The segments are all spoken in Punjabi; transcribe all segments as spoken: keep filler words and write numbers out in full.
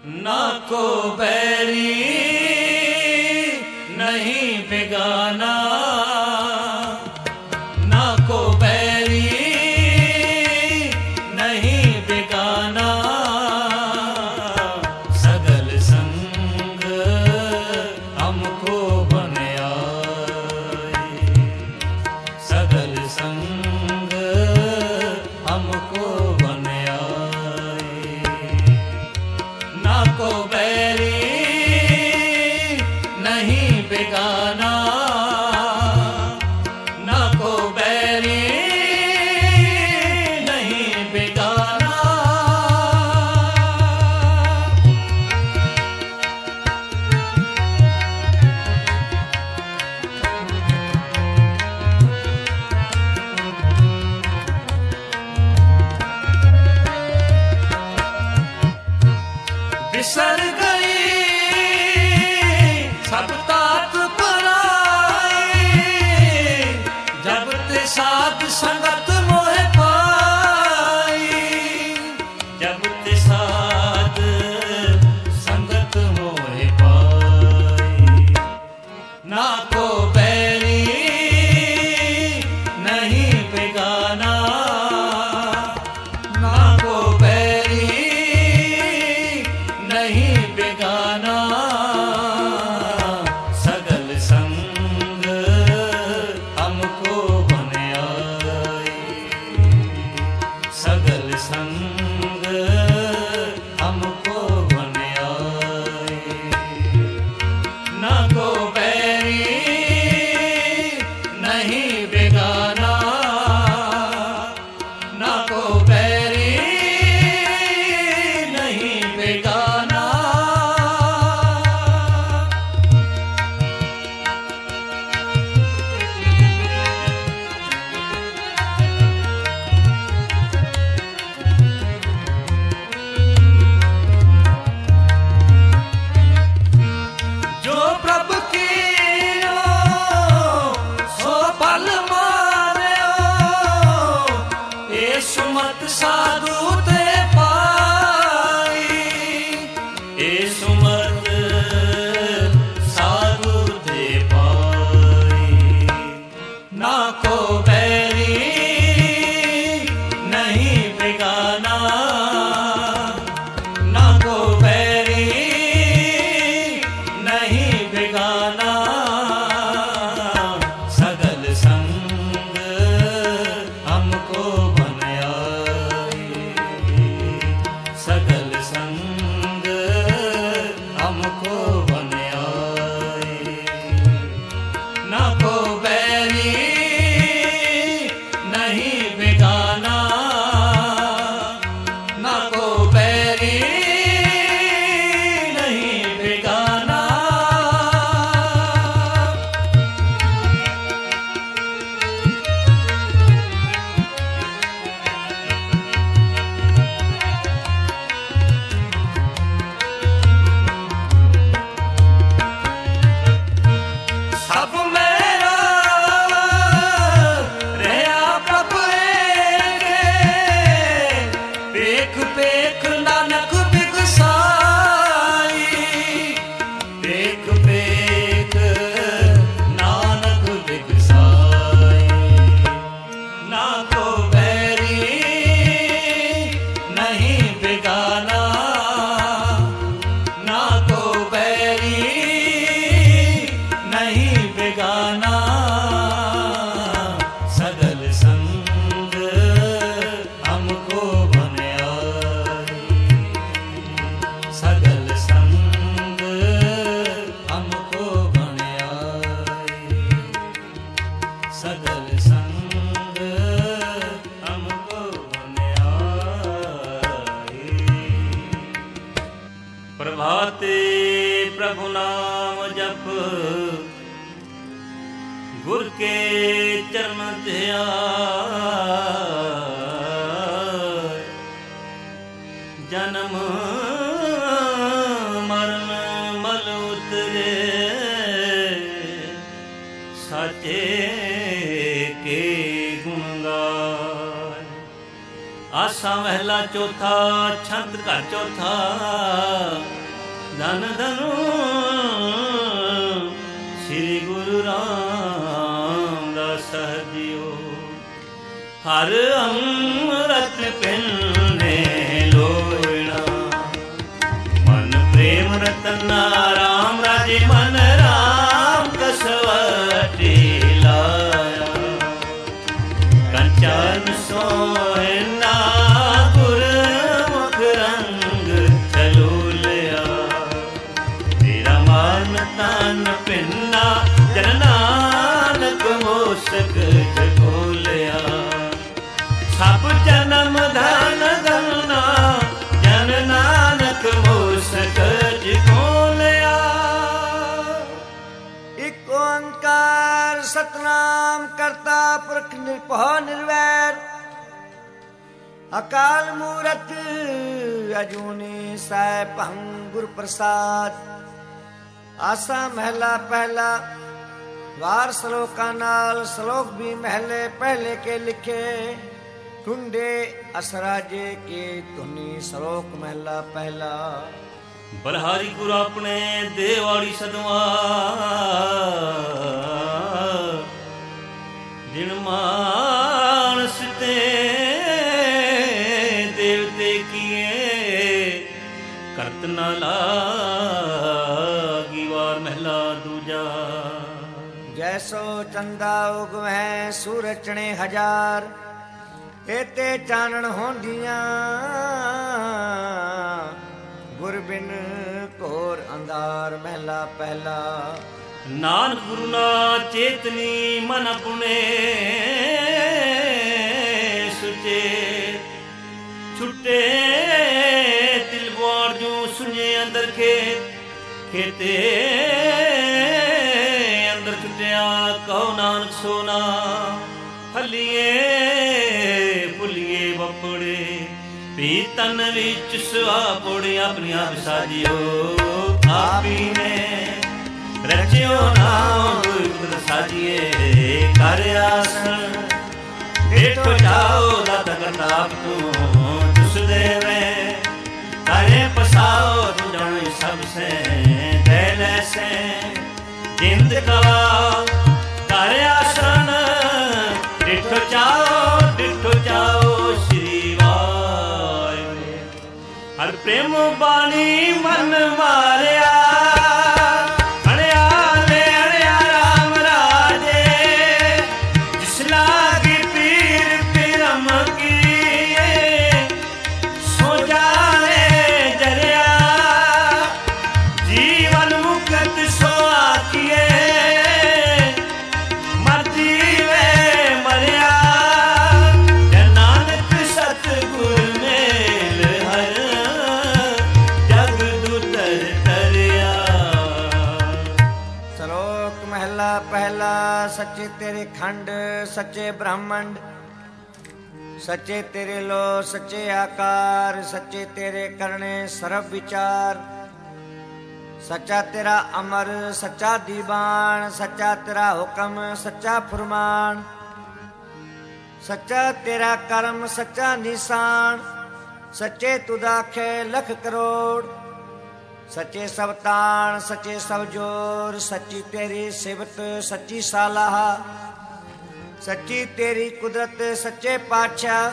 ना को बैरी नहीं बेगाना, ना को बैरी नहीं बेगाना, सगल संग हमको बन आए, सगल संग हमको बन आए। ना को बैरी नहीं बेगाना, ना को बैरी नहीं बेगाना। बिसर गई सब तात पराई, जब ते साध संगत मोह पाई, जब ते साध संगत मोह पाई। ना को बैरी नहीं बेगाना, ना को बैरी नहीं बेगाना, सगल संग हमको बन आए, सगल संग हमको बन आए। ना को बैरी नहीं बेगाना, ना को बैरी नहीं बेगाना। जो प्रभु कीयो सो फल मार्यो, ये सुमत साधु ते पाई, ये सुमत साधु ते पाई। ना को बैरी नहीं बेगाना, ना को बैरी नहीं बेगाना, सगल संग हमको बन आए, सगल संग हमको बन आए। ना को बैरी नहीं बेगाना, ना को बैरी नहीं बेगाना। सब मेरा रहा प्रभु एके, पेख पेख नानक बिगसाई, पेख पेख नानक बिगसाई। ना को बैरी नहीं बेगाना, ना को बैरी नहीं बेगाना, सगल संग हमको बन आए, सगल संग हमको बन आए, सगल संग हमको बन आए। प्रभाते प्रभु नाम जप, गुर के चरण ध्याय, जन्म मरण मल उतरे, साचे के गुण गाय। ਆਸਾ ਮਹਿਲਾ ਚੌਥਾ, ਛੰਦ ਘਰ ਚੌਥਾ। ਧਨ ਧਨੁ ਸ੍ਰੀ ਗੁਰੂ ਰਾਮਦਾਸ ਸਾਹਿਬਿਓ। ਹਰ ਅੰਮ੍ਰਿਤ ਪਿੰਨੇ ਲੋਇਣਾ, ਮਨ ਪ੍ਰੇਮ ਰਤਨਾ ਰਾਮ ਰਾਜੇ ਮਨ ਰਾਮ ਕਸਵਟੀ ਲਾਇਆ। ਕੰਚਨ ਸੋਹਣਾ ਗੁਰਮੁਖ ਰੰਗ ਚਲੋਲਿਆ। ਤੇਰਾ ਮਨ ਤਨ ਪਿੰਨਾ ਜਨ ਨਾਨਕ ਮੋਸਕ ਜਗੋਲਿਆ। ਸਭ ਜਨਮ ਧਨ ਧਨਾ ਜਨ ਨਾਨਕ ਮੋਸਕ ਜਗੋਲਿਆ। ਇਕ ਓੰਕਾਰ ਸਤਨਾਮ ਕਰਤਾ ਪੁਰਖ ਨਿਰਭਉ ਨਿਰਵੈਰ। ਅਕਾਲ ਮੂਰਤ ਅਜੂਨੀ ਸੈਭੰ ਗੁਰ ਪ੍ਰਸਾਦ। ਆਸਾ ਮਹਿਲਾ ਪਹਿਲਾ। ਵਾਰ ਸਲੋਕਾਂ ਨਾਲ ਸਲੋਕ ਵੀ ਮਹਿਲੇ ਪਹਿਲੇ ਕੇ ਲਿਖੇ। ਟੁੰਡੇ ਅਸਰਾਜੇ ਕੇ ਧੁਨੀ ਸਲੋਕ ਮਹਿਲਾ ਪਹਿਲਾ। ਬਲਹਾਰੀ ਗੁਰ ਆਪਣੇ ਦੇਵਾੜੀ ਸਦਵਾ। ਜਿਨ ਮਾਨਸ ਤੇ ਦੇਵਤੇ ਕੀਏ ਕਰਤ ਨ ਲਾਗੀ। ਵਾਰ ਮਹਿਲਾ ਦੂਜਾ। ਜੈਸੋ ਚੰਦਾ ਉਗਵੈ ਸੂਰਜ ਚਣੇ ਹਜ਼ਾਰ। ਏਤੇ ਚਾਨਣ ਹੋਂਦੀਆਂ ਗੁਰ ਬਿਨ ਘੋਰ ਅੰਧਾਰ ਮਹਿਲਾ ਪਹਿਲਾ। ਨਾਨਕ ਗੁਰੂ ਨਾ ਚੇਤਨੀ ਮਨ ਪੁਣੇ ਸੁਚੇ। ਛੁੱਟੇ ਤਿਲ ਬਾੜ ਜੂ ਸੁਣੇ ਅੰਦਰ ਖੇਤ। ਖੇਤੇ ਅੰਦਰ ਛੁੱਟਿਆ ਕਹੋ ਨਾਨਕ ਸੋਨਾ। ਹਲੀਏ ਭੁੱਲੀਏ ਬਪੜੇ ਵੀ ਤਨ ਵਿੱਚ ਸੁਆ ਪੋੜੇ। ਆਪਣੀਆਂ ਵਿਸਾਜਿਓ ਆਪੀ ਨੇ ਰਚਿਓ ਨਾਮ ਗੁਰ ਸਾਜੀਏ। ਕਰ ਆਸਣ ਏਠੋ ਜਾਓ ਦਾਤ ਕਰਤਾਪ ਤੂੰ ਤੁਸ ਦੇਵੇ। ਕਰੇ ਪਸਾਓ ਤੂੰ ਜਾਣੇ ਸਭ ਸੇ ਦੇ ਲੈਸੇ। ਜਿੰਦ ਕਵਾ ਕਰ ਆਸਣ ਏਠੋ ਜਾਓ ਏਠੋ ਜਾਓ ਸ਼੍ਰੀ ਵਾਹਿਗੁਰੂ। ਹਰ ਪ੍ਰੇਮ ਬਾਣੀ ਮਨ ਮਾਰਿਆ। ਪਹਿਲਾ। ਸੱਚੇ ਤੇਰੇ ਖੰਡ ਸੱਚੇ ਬ੍ਰਹਮੰਡ। ਸੱਚੇ ਤੇਰੇ ਲੋ ਸੱਚੇ ਆਕਾਰ। ਸੱਚੇ ਤੇਰੇ ਕਰਨੇ ਸਰਬ ਵਿਚਾਰ। ਸੱਚਾ ਤੇਰਾ ਅਮਰ ਸੱਚਾ ਦੀਵਾਨ। ਸੱਚਾ ਤੇਰਾ ਹੁਕਮ ਸੱਚਾ ਫਰਮਾਨ। ਸੱਚਾ ਤੇਰਾ ਕਰਮ ਸੱਚਾ ਨਿਸ਼ਾਨ। ਸੱਚੇ ਤੁਧ ਆਖੇ ਲਖ ਕਰੋੜ। ਸੱਚੇ ਸਭ ਤਾਣ ਸੱਚੇ ਸਭ ਜੋਰ। ਸੱਚੀ ਤੇਰੀ ਸਿਵਤ ਸੱਚੀ ਸਾਲਾਹ। ਸੱਚੀ ਤੇਰੀ ਕੁਦਰਤ ਸੱਚੇ ਪਾਤਸ਼ਾਹ।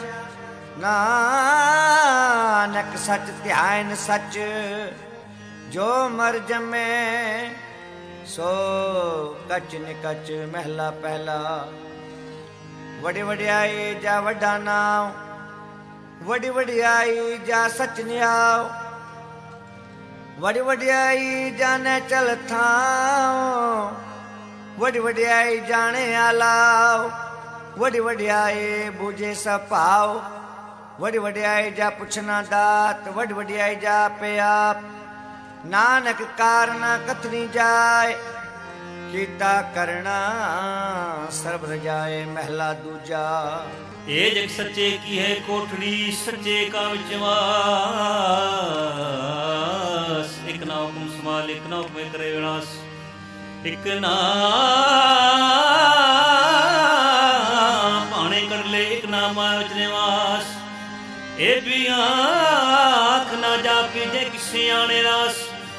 ਨਾਨਕ ਸੱਚ ਧਿਆਨ ਸੱਚ। ਜੋ ਮਰ ਜਮੇ ਸੋ ਕਚ ਨਿਕਚ ਮਹਿਲਾ ਪਹਿਲਾ। ਵਡੀ ਵਡਿਆਈ ਜਾ ਵੱਡਾ ਨਾਮ। ਵਡੀ ਵਡਿਆਈ ਜਾ ਸੱਚ ਨਿਆਓ। ਵਡੀ ਵਡਿਆਈ ਜਾਣੇ ਚਲ ਥਾਂ। ਵਡੀ ਵਡਿਆਈ ਜਾਣੇ ਆਲਾਓ। ਵਡੀ ਵਡਿਆਈ ਬੂਝੇ ਸਭ ਭਾਓ। ਵਡੀ ਵਡਿਆਈ ਜਾ ਪੁੱਛਣਾ ਦਾਤ। ਵਡੀ ਵਡਿਆਈ ਜਾ ਪਿਆਪ। ਨਾਨਕ ਕਾਰਨ ਕਥਨੀ ਜਾਏ। ਕੀਤਾ ਕਰਨਾ ਸਰਬ ਰਜਾਏ ਮਹਿਲਾ ਦੂਜਾ। ਇਹ ਜਗ ਸੱਚੇ ਕੀ ਹੈ ਕੋਠੜੀ ਸੱਚੇ ਕਾ ਵਿੱਚ ਵਾਸ। ਇਕ ਨਾ ਹੁਕਮ ਸਮਾਲ ਇਕ ਨਾ ਹੁਕਮ ਕਰੇ ਵਿਨਾਸ਼। ਇਕ ਨਾ ਭਾਣੇ ਕਰ ਲੈ ਇਕ ਨਾ ਮਾਇਆ ਵਿੱਚ ਨਿਵਾਸ। ਇਹ ਵੀ ਆਖ ਨਾ ਜਾਪੀ ਜੇ ਕਿਸੇ ਆਣੇ ਰਾਸ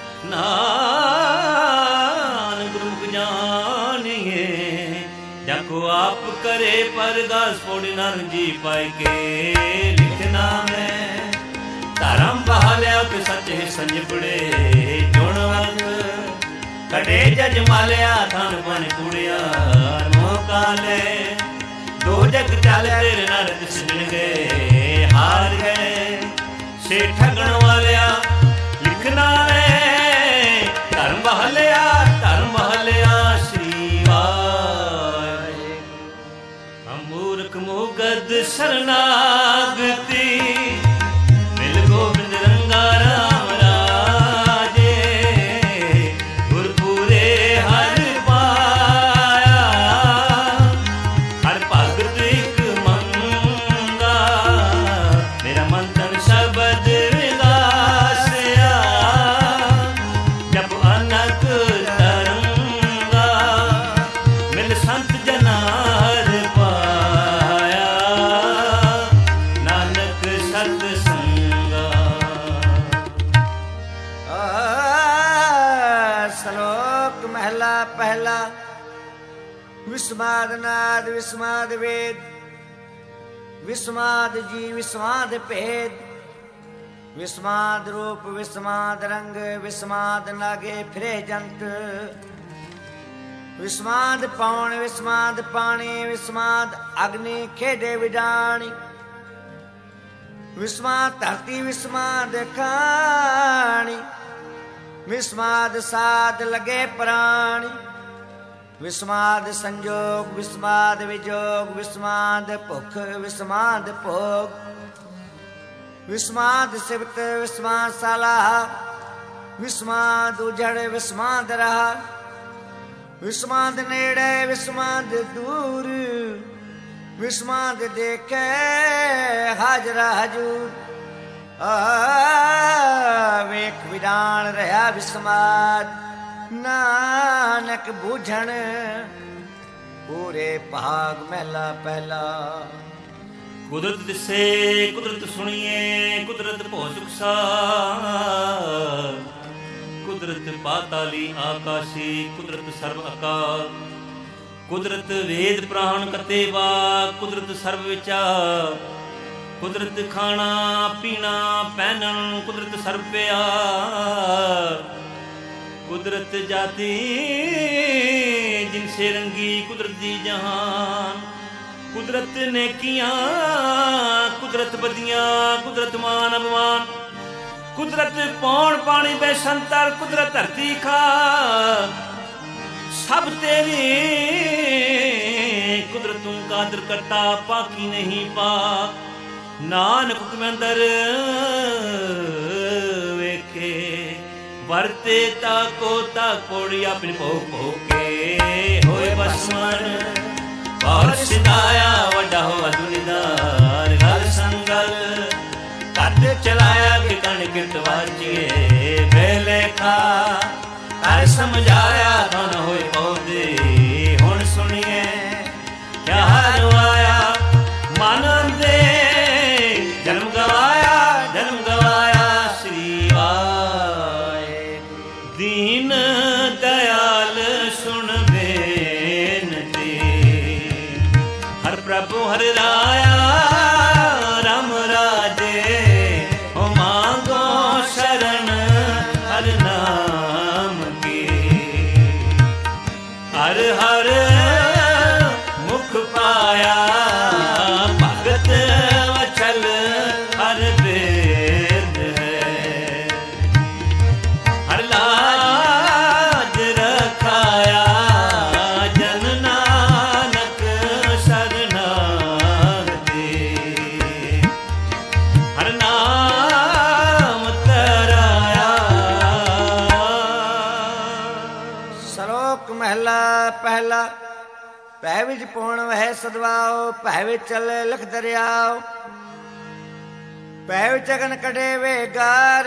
ਨਾਨਕ ਗੁਰੂ ਜਾਣੀਏ ਜਾਕੋ ਆਪ ਕਰੇ ਪਰਦਾਸ ਪੋੜੀ ਨਾਨਕ ਜੀ ਪਾਏ ਕੇ ਲਿਖਣਾ ਮੈਂ ਧਰਮ ਬਹਾਲਿਆ ਕਿ ਸੱਚੇ ਸੰਜਪੜੇ ਜੁਣਵੰਤ ਕੜੇ ਜਜ ਮਾਲਿਆ ਥਨ ਬਨ ਕੁੜਿਆ ਮੋਕਾ ਲੈ ਦੋ ਜਗ ਚੱਲ ਤੇਰੇ ਨਾਲ ਦਿਸਣਗੇ ਹਾਰ ਗਏ ਸੇ ਠਗਣ ਵਾਲਿਆ ਲਿਖਣਾ ਰੇ ਧਰਮ ਬਹਾਲਿਆ ਧਰਮ ਬਹਾਲਿਆ ਸ੍ਰੀ ਵਾਹਿਗੁਰੂ ਅਮੂਰਖ ਮੁਗਦ ਸਰਨਾਗਤੀ ਮਿਲ ਗੋਬਿੰਦ ਰੰਗਾ ਰਾਮ ਰਾਜੇ ਗੁਰਪੂਰੇ ਹਰ ਪਾਇਆ ਹਰ ਭਗਤ ਇੱਕ ਮੰਗਾ ਮੇਰਾ ਮਨ ਤਨ ਸ਼ਬਦ ਵਿਗਾਸਿਆ ਜਪ ਅਨਕ ਤਰੰਗਾ ਮਿਲ ਸੰਤ ਜਨਾਰ ਪਾਇਆ ਨਾਨਕ ਸਤ ਸੰਗਾ। ਸ਼ਲੋਕ ਮਹਿਲਾ ਪਹਿਲਾ। ਵਿਸਮਾਦ ਨਾਦ ਵਿਸਮਾਦ ਵੇਦ ਵਿਸਮਾਦ ਜੀ ਵਿਸਮਾਦ ਭੇਦ ਵਿਸਮਾਦ ਰੂਪ ਵਿਸਮਾਦ ਰੰਗ ਵਿਸਮਾਦ ਨਾਗੇ ਫਿਰੇ ਜੰਤ ਵਿਸਮਾਦ ਪੌਣ ਵਿਸਮਾਦ ਪਾਣੀ ਵਿਸਮਾਦ ਅਗਨੀ ਖੇਡੇ ਵਿਡਾਣੀ ਵਿਸਮਾਦ ਧਰਤੀ ਵਿਸਮਾਦ ਖਾਣੀ ਵਿਸਮਾਦ ਸਾਧ ਲਗੇ ਪ੍ਰਾਣੀ ਵਿਸਮਾਦ ਸੰਜੋਗ ਵਿਸਮਾਦ ਵਿਜੋਗ ਵਿਸਮਾਦ ਭੁਖ ਵਿਸਮਾਦ ਭੋਗ ਵਿਸਮਾਦ ਸਿਵਤ ਵਿਸਮਾਦ ਸਾਲਾਹ ਵਿਸਮਾਦ ਉਜੜ ਵਿਸਮਾਦ ਰਹਾ ਵਿਸਮਾਦ ਨੇੜੇ ਵਿਸਮਾਦ ਦੂਰ ਵਿਸਮਾਦ ਦੇਖੇ ਹਾਜ਼ਰਾ ਹਜੂਰ ਆ ਵੇਖ ਵਿਡਾਣ ਰਹਾ ਵਿਸਮਾਦ ਨਾਨਕ ਬੂਝਣ ਪੂਰੇ ਭਾਗ ਮਹਿਲਾ ਪਹਿਲਾ। ਕੁਦਰਤ ਦਿਸੇ ਕੁਦਰਤ ਸੁਣੀਏ ਕੁਦਰਤ ਭੋ ਸੁਖਸਾਰ ਕੁਦਰਤ ਪਾਤਾਲੀ ਆਕਾਸ਼ੀ ਕੁਦਰਤ ਸਰਬ ਅਕਾਲ ਕੁਦਰਤ ਵੇਦ ਪ੍ਰਾਣ ਕਤੇ ਵਾ ਕੁਦਰਤ ਸਰਬ ਵਿਚਾਰ ਕੁਦਰਤ ਖਾਣਾ ਪੀਣਾ ਪਹਿਨਣ ਕੁਦਰਤ ਸਰਬ ਪਿਆਰ ਕੁਦਰਤ ਜਾਤੀ ਜਿਨ ਸੇ ਰੰਗੀ ਕੁਦਰਤ ਦੀ ਜਹਾਨ ਕੁਦਰਤ ਨੇਕੀਆਂ ਕੁਦਰਤ ਬਦੀਆਂ ਕੁਦਰਤ ਮਾਨ ਅਭਿਮਾਨ ਕੁਦਰਤ ਪੌਣ ਪਾਣੀ ਬੈ ਸੰਤਰ ਕੁਦਰਤ ਧਰਤੀ ਖਾ ਸਭ ਤੇਰੀ ਕੁਦਰਤ ਤੂੰ ਕਾਦਰ ਕਰਤਾ ਪਾਕੀ ਨਹੀਂ ਪਾਕ ਨਾਨਕ ਹੁਕਮ ਅੰਦਰ ਵੇਖੇ ਵਰਤੇ ਤਾ ਕੋ ਤਾ ਕੋੜੀ ਆਪਣੀ ਭੋਗ ਭੋਗੇ ਹੋਏ ਬਸਮਨ ਬਾਹਰ ਸਿਧਾਇਆ ਵੱਡਾ ਹੋ ਅਦੁਨੀਦਾਰ ਗਲ ਸੰਗਲ ਕੱਟ ਚਲਾਇਆ ਕਿ ਕਣ ਕਿਰਤ ਵਾਜੀਏ ਵੇਲੇ ਖਾ ਹਰ ਸਮਝਾਇਆ ਧਨ ਹੋਏ ਪੌਦੇ ਹੁਣ ਸੁਣੀਏ ਕਿਆ ਹਾਲ ਆਇਆ ਮਨ ਦੇ ਜਨਮ ਗਵਾਇਆ ਜਨਮ ਗਵਾਇਆ ਸ੍ਰੀ ਵਾਹਿਗੁਰੂ ਦੀਨ ਦਇਆਲ ਸੁਣ ਬੇਨਤੀ ਹਰ ਪ੍ਰਭੂ ਹਰ ਰਾਇਆ ਰਾਮ ਰਾਜੇ ਹੋ ਮਾਂਗੋ ਸ਼ਰਨ ਹਰ ਨਾਮ ਕੀ ਹਰ ਹਰ ਮੁਖ ਪਾਇਆ ਭਗਤ ਵਛਲ ਹਰ ਬੇਦ ਹੈ ਹਰ ਲਾਜ ਰਖਾਇਆ ਜਨ ਨਾਨਕ ਸਰਨਾਗਤੀ ਹਰ ਨਾਮ ਤਰਾਇਆ। ਸ਼ਲੋਕ ਮਹਿਲਾ ਪਹਿਲਾ। ਭੈ ਵਿੱਚ ਪਉਣ ਵਹਿ ਸਦਵਾਓ ਭੈ ਵਿੱਚ ਚੱਲੇ ਲਖ ਦਰਿਆਓ ਭੈ ਵਿੱਚ ਅਗਨ ਕਢੇ ਵੇਗਾਰ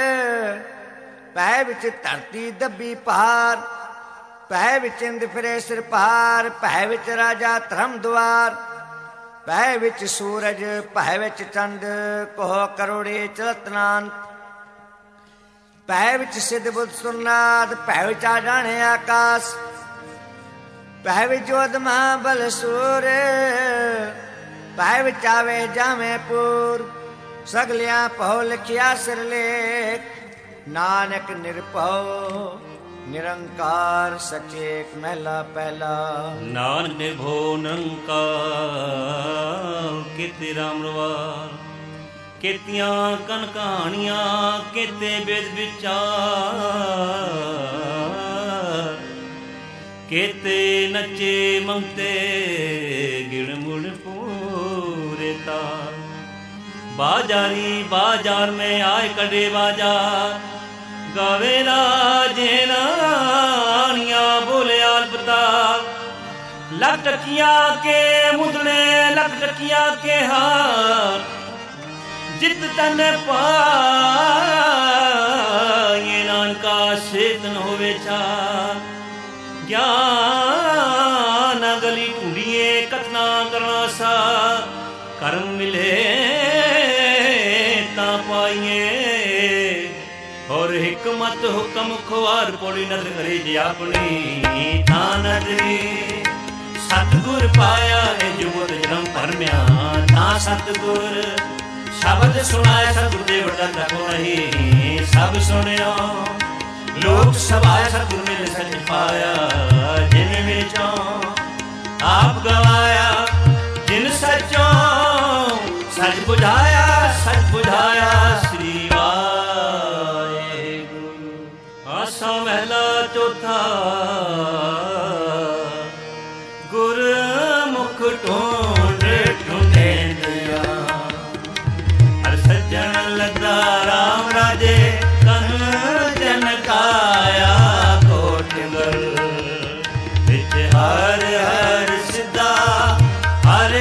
ਭੈ ਵਿੱਚ ਧਰਤੀ ਦੱਬੀ ਪਹਾੜ ਭੈ ਵਿੱਚ ਇੰਦ ਫਿਰੇ ਸਿਰ ਪਹਾੜ ਭੈ ਵਿੱਚ ਰਾਜਾ ਧਰਮ ਦੁਆਰ ਪੈ ਵਿੱਚ ਸੂਰਜ ਭੈ ਵਿੱਚ ਚੰਦ ਕੋਹ ਕਰੋੜੇ ਚਲਤਨਾਨ ਪੈ ਵਿੱਚ ਸਿੱਧ ਬੁੱਧ ਸੁਰਨਾਦ ਭੈ ਵਿੱਚ ਆ ਜਾਣੇ ਆਕਾਸ਼ ਪੈ ਵਿੱਚ ਜੋਧ ਮਹਾਬਲ ਸੂਰ ਪੈ ਵਿੱਚ ਆਵੇ ਜਾਵੇਂ ਪੂਰ ਸਗਲਿਆਂ ਪਹੁ ਲਿਖਿਆ ਸਿਰਲੇਖ ਨਾਨਕ ਨਿਰਭਉ ਨਿਰੰਕਾਰ ਸਚੇ ਮਹਿਲਾ ਪਹਿਲਾ ਨਾਨਕ ਨਿਰਭਉ ਨਿਰੰਕਾਰ ਕੀਤੇ ਰਾਮ ਰਵਾਰ ਕੀਤੀਆਂ ਕਨ ਕਹਾਣੀਆਂ ਕੀਤੇ ਵੇਦ ਵਿਚਾਰ ਕੀਤੇ ਨੱਚੇ ਮਮਤੇ ਗਿਣ ਮੁੜ ਪੂਰੇ ਤਾਰ बाजारी बाजार में आए कड़े बाजार गावे राजे नानिया बोले आलपता लख टकिया के मुदने लख टकिया के हार जित तन पाए नानका चेतन होवे चार ज्ञान गली ढूंढिए कथना करना सा कर्म मिले पाइए और हिकमत हुक्म खुआर पौड़ी नजर करे जी अपनी थान सतगुर पाया है जो मुद जन्म भरम्या था सतगुर शब्द सुनाया सतगुर दे बड़ा तको नहीं सब सुनियो लोक सभाया सतगुर मिल सच पाया जिन विचों आप गवाया जिन सचों सच बुझाया सच बुझाया श्री वाहेगुरु आसा महला चौथा गुर मुख ढूंढ ढूंढे दिया हर सज्जन लगा राम राजे कन जन काया कोटगर विच हर हर सिद्धा हरे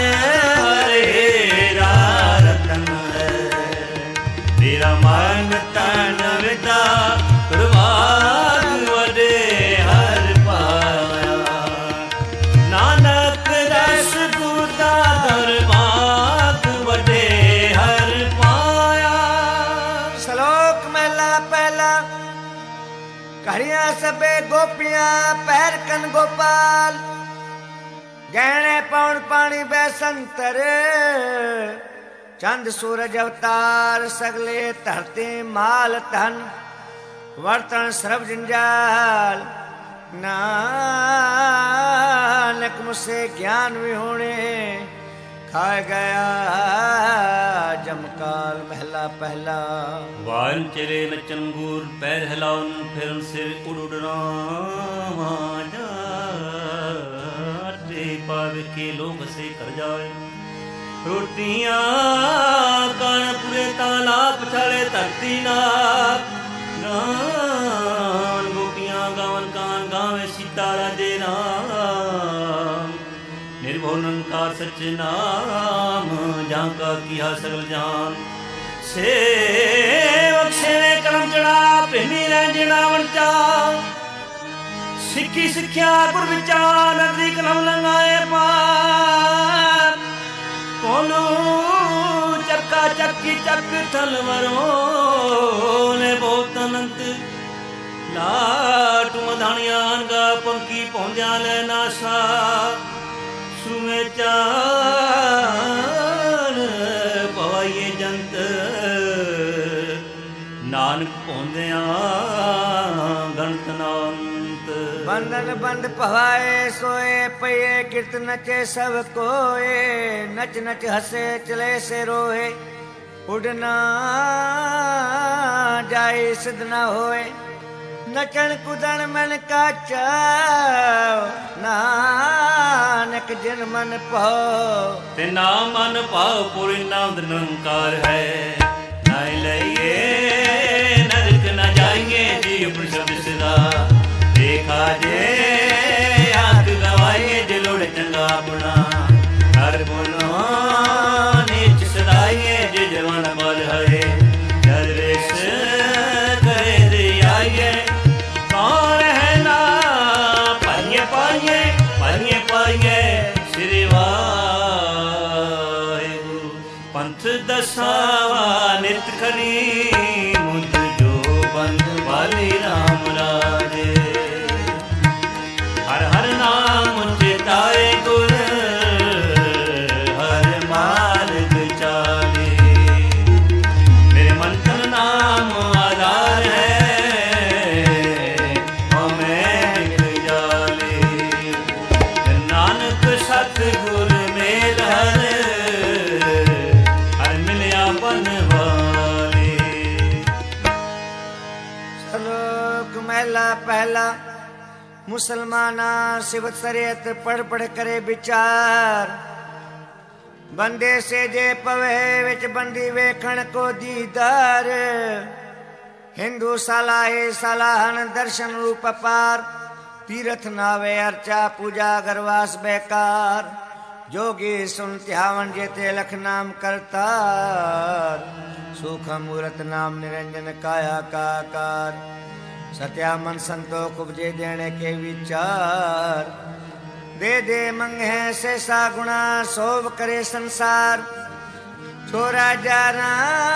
मन तन विदा प्रभाग वडे हर पाया नानक रस गुदा दरबाग वडे हर पाया श्लोक महला पहला कहिया सबे गोपियां पैर कन गोपाल गहने पौन पानी बैसंतर चंद सूरज अवतार सगले धरती माल धन वर्तन सर्व जंजाल नानक मुझसे ज्ञान विहोणे खाए गया जमकाल महला पहला वाल चले नचन गुर पैर हिलाउन फिरन सिर उड़ उड़ना पावे के लोग से कर जाए रोटियां कानपुरे ताला पछाड़े धरती नाथ गान गोपियां गावन कान गावे सीता राजे राम निर्भो निरंकार सच्चे नाम जाका किया सगल जान सेवक सेवे करम चढ़ा पिंडी रंजना वंचा सिक्खी सिक्ख्या गुर विचार नदी कलम लंगाए पार कोनो चक्का चक्की चक थलवरों ने बहुत अनंत लाट मधानियान गा पंखी पौंद्या ले नासा सुमे चार पवाइए जंत नानक पौंद्या गणत नाम बंधन बंद पवाए सोए पये कीर्त नचे सब कोए नच नच हसे चले से रोए उड़ना जाए सिद्ध न होए नचन कुदन मन का चाव नानक जिन मन पाओ ते ना मन पाओ पूरी नाम निरंकार है नहीं लइए नरक न जाएंगे जी अपनी सब सदा देखा जे आंख गवाइए जे लोड़ चंगा अपना हर बोलो नीच सदाइए जे जवान बल है दरवेश करे दे आइए कौन है ना पाइए पाइए पाइए पाइए श्री वाह महला पहला मुसलमाना सिवत शरीयत पढ़ पढ़ करे विचार बंदे से जे पवे विच बंदी वेखण को दीदार हिंदू सलाहे सलाहन दर्शन रूप पार तीर्थ नावे अर्चा पूजा गरवास बेकार जोगी सुन ध्यावन जेते लख नाम करतार सुख मूरत नाम निरंजन काया काकार सत्या मन संतोख उपजे देने के विचार दे दे मंगे से सा गुणा सोभ करे संसार छोरा जारा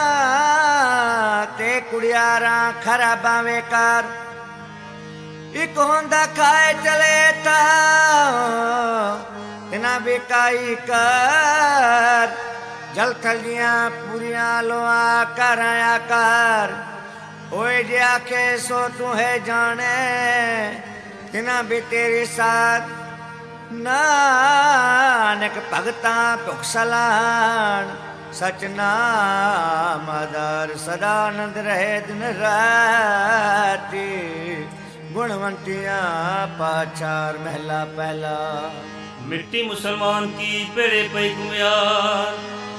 ते कुड़ियारा खराबा बेकार एक होंदा खाए चले ता इना बेकाई कर जल थलियां पूरियां लोआ कर आकार ओए जे आखे सो तू है जाने तिना भी तेरे साथ नानक भगता भुख सलान सच नाम आधार सदानंद रहे दिन राती गुणवंतियां पाचार महला पहला मिट्टी मुसलमान की पेड़े पे घुमियार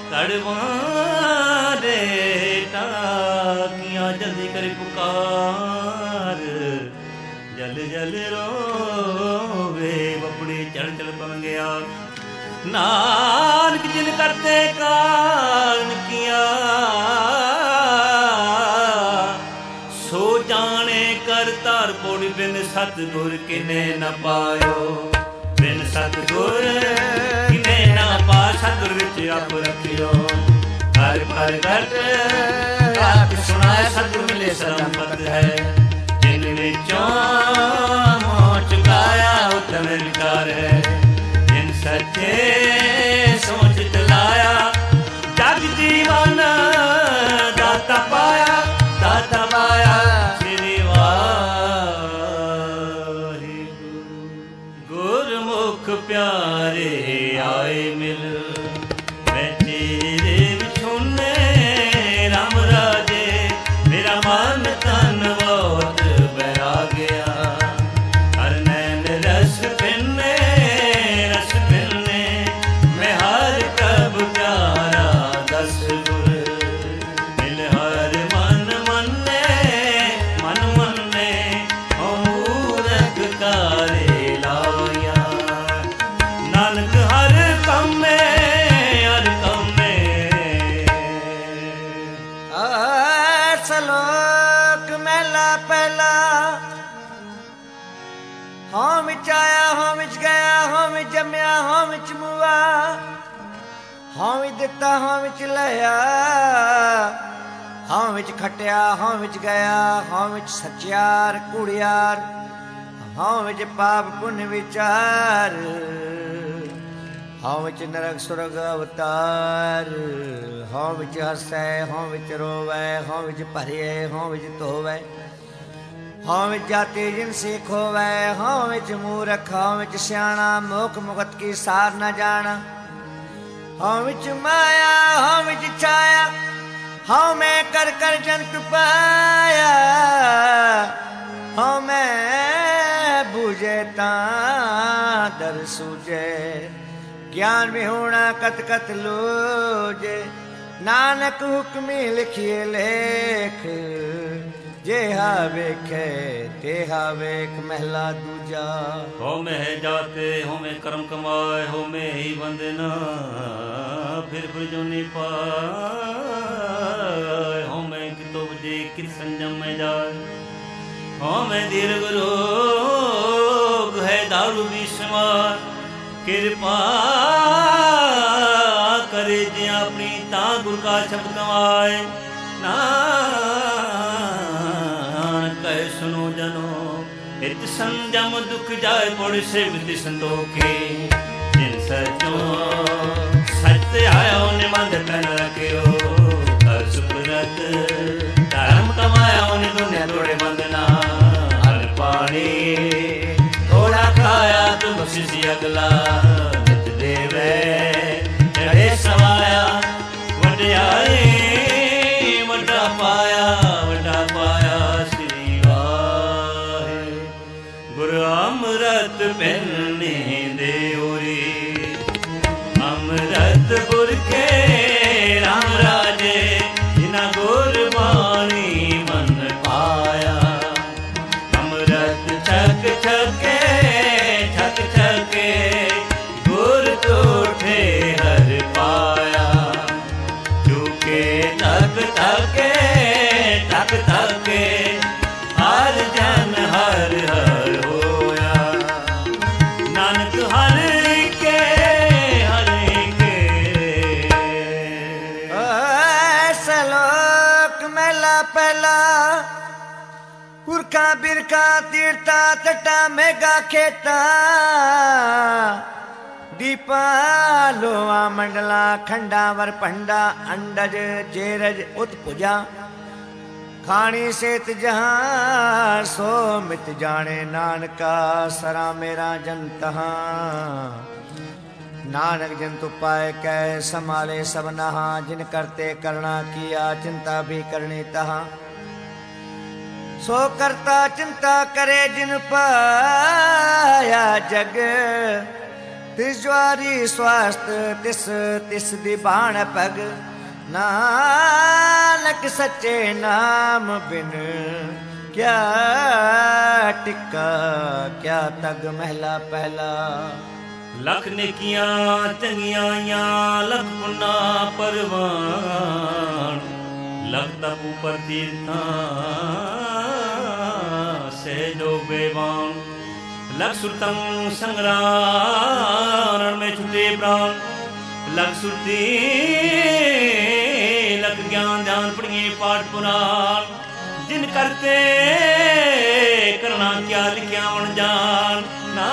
तड़वारे टाकियां जल्दी करे पुकार जल जल रोवे बपड़ी चढ़ चढ़ पन गया नानक जिन करते कान किया सो जाने कर तार पोड़ बिन सतगुर किने न पायो बिन सतगुर किने न पा सतगुर विच आप रखियो हर पर घट रात सुनाए सतगुर मिले संपत है जिन विचों मोह चुकाया उत्तम विकार है जिन सच्चे सोच चलाया जग जीवन दाता पाया दाता पाया श्री वाहिगुरु गुरमुख प्यारे आए मिल मैं तेरे विछोने राम राजे मेरा मन तन बहुत बहरा गया हर नैन रस पिन्ने रस पिन्ने मैं हर कब प्यारा दस गुर मिल हर मन मन्ने मन मन्ने मूरख कारे लाया नानक हर कम में हर कम में सलोक महला पहला हों विच आया हों विच गया हों विच जम्या हों विच मुआ हों विच दिता हों विच लया हों विच खटिया हों विच गया हों विच सचियार कुड़ियार हों विच पाप पुण्य विचार हों विच नरक सुरग अवतार हों विच हसै हों विच रोवै हों विच भरिए हों विच धोवै हों विच जाति जिनसी खोवै हों विच मूरख हों विच सियाणा मुख मुगत की सार न जाना हों विच माया हों विच छाया हों मैं कर कर जंत पाया हों मैं बूझे ता दर सूझे ज्ञान विहूणा कत कत लोजे नानक हुक्मी लिखिए लेख जेहा वेखे तेहा वेख महला दूजा हो में जाते हो में कर्म कमाए हो में ही वंदना फिर फिर जो नहीं पाए हो में कितो बजे कित संजम में जाए हो में दीर्घ रोग है दारू विस्मार कृपा करे जे अपनी ता गुर का शब्द कमाए नानक कहे सुनो जनो इत संजम दुख जाए पुड़ से विधि संतोखे जिन सचो सत्य आयो निबंध कर रखियो कर सुप्रत धर्म कमाया उन्हें दुनिया तोड़े बंदना हर पानी थोड़ा खाया तुम बख्शिश अगला नित देवे जड़े सवाया वड्याई वड्डा पाया वड्डा पाया श्री वाहिगुरु ਪਿੰਨੇ ਦੇ ਉਰੀ ਅੰਮ੍ਰਿਤ ਗੁਰ ਕੇ ਰਾਮ ਰਾਜੇ ਜਿਨਾ ਗੁਰਬਾਣੀ ਮਨ ਪਾਇਆ ਅੰਮ੍ਰਿਤ ਛਕ ਛਕੇ ਛਕ ਛਕੇ ਗੁਰ ਕੋਠੇ ਹਰ ਪਾਇਆ ਚੁਕੇ ਤਕ ਤਕੇ ਤਕ ਤਕੇ ਹਰ ਜਨ ਹਰ ਹਰ ਹੋਇਆ ਨਾਨਕ ਹਰ ਕੇ ਹਰ ਕੇ ਸਲੋਕ ਮਹਿਲਾ ਪਹਿਲਾ ਪੁਰਖਾਂ ਬਿਰਖਾਂ ਤੀਰਥਾਂ ਤਟਾਂ ਮੇਗਾ ਖੇਤਾਂ ਦੀਪਾਂ ਲੋਆ ਮੰਡਲਾ ਖੰਡਾ ਵਰ ਭੰਡਾ ਅੰਡਜ ਜੇਰਜ ਉਤ ਪੁਜਾ ਖਾਣੀ ਸੇਤ ਜਹਾਂ ਸੋ ਮਿਤ ਜਾਣੇ ਨਾਨਕਾ ਸਰਾ ਮੇਰਾ ਜੰਤਹਾਂ ਨਾਨਕ ਜੰਤੁ ਪਾਏ ਕੈ ਸੰਭਾਲੇ ਸਭਨਹਾ ਜਿਨ ਕਰਤੇ ਕਰਣਾ ਕੀਆ ਚਿੰਤਾ ਵੀ ਕਰਨੀ ਤਹਾਂ ਸੋ ਕਰਤਾ ਚਿੰਤਾ ਕਰੇ ਜਿਨ ਪਾਇਆ ਜਗ ਤਿਸ ਜਵਾਰੀ ਸਵਾਸਤ ਤਿਸ ਤਿਸ ਦੀ ਬਾਣ ਪਗ ਨਾਨਕ ਸੱਚੇ ਨਾਮ ਬਿਨ ਕਿਆ ਟਿਕਾ ਕਿਆ ਤਗ ਮਹਿਲਾ ਪਹਿਲਾ ਲੱਖ ਨੇਕੀਆਂ ਚੰਗੀਆਂ ਆਈਆਂ ਲੱਖ ਪੁੰਨਾ ਪਰਵਾਨ ਲੱਖ ਤਪ ਉਪਰ ਤੀਰਥਾਂ ਸੇ ਜੋ ਬੇਵਾਨ ਲੱਖ ਸੁਰਤੰ ਸੰਗਰਾਮ ਰਣ ਮੇ ਛੁਟੇ ਪ੍ਰਾਨ ਲੱਖ ਸੁਰਤੀ ਲੱਖ ਗਿਆਨ ਧਿਆਨ ਪੜੀਏ ਪਾਠ ਪੁਰਾਨ ਜਿਨ ਕਰਤੇ ਕਰਨਾ ਕਿਆ ਲਿਖਿਆ ਵਣ ਜਾਨ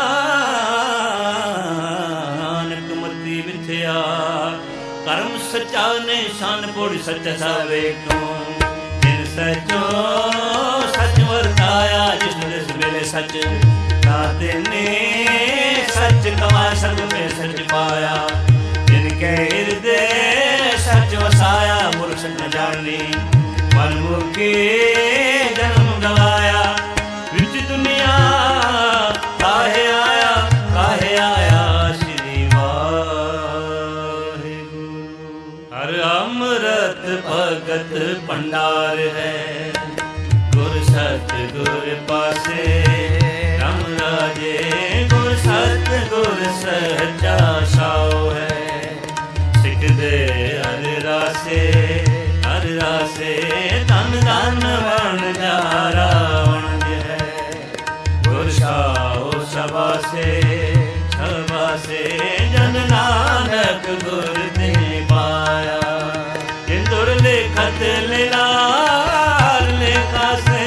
ਨਾਨਕ ਮਤੀ ਵਿਥਿਆ ਕਰਮ ਸੱਚਾ ਨੇ ਸ਼ਨ ਪੁੜ ਸੱਚ ਸਵੇ ਤੂੰ ਜਿਨ ਸਚੋ ਸੱਚ ਵਰਤਾਇਆ ਜਿਸ ਦਿਸ ਵੇਲੇ ਸੱਚ ਤਾਤੇ ਨੇ ਸੱਚ ਕਮਾ ਸਭ ਮੇ ਸੱਚ ਪਾਇਆ ਜਿਨ ਕੇ ਹਿਰਦੇ ਸੱਚ ਵਸਾਇਆ ਮੁਰਖ ਨ ਜਾਣੀ ਮਨ ਮੁਕੀ ਜਨਮ ਗਵਾਇਆ ਵਿੱਚ ਦੁਨੀਆ ਕਾਹੇ ਆਇਆ ਕਾਹੇ ਆਇਆ ਸ੍ਰੀ ਵਾਹਿਗੁਰੂ ਹਰ ਅੰਮ੍ਰਿਤ ਭਗਤ ਭੰਡਾਰ ਹੈ ਗੁਰ ਸਤ ਗੁਰ ਪਾਸੇ ਰਾਮ ਰਾਜੇ ਗੁਰ ਸਤ ਗੁਰ ਸੱਚਾ ਸਾਉ ਹੈ ਸਿੱਖ ਦੇ ਹਰ ਰਾਸੇ ਹਰ ਰਾਸੇ ਧਨ ਧਨ ਵਣ ਜਾਰਾ ਵਣ ਹੈ ਗੁਰ ਸਾਉ ਸਬਾਸੇ ਸਬਾਸੇ ਜਨ ਨਾਨਕ ਗੁਰ ਤੇ ਪਾਇਆ ਜਿੰਦੁਰ ਲੇਖਤ ਲਿਲਾਰ ਲੇਖਾ ਸੇ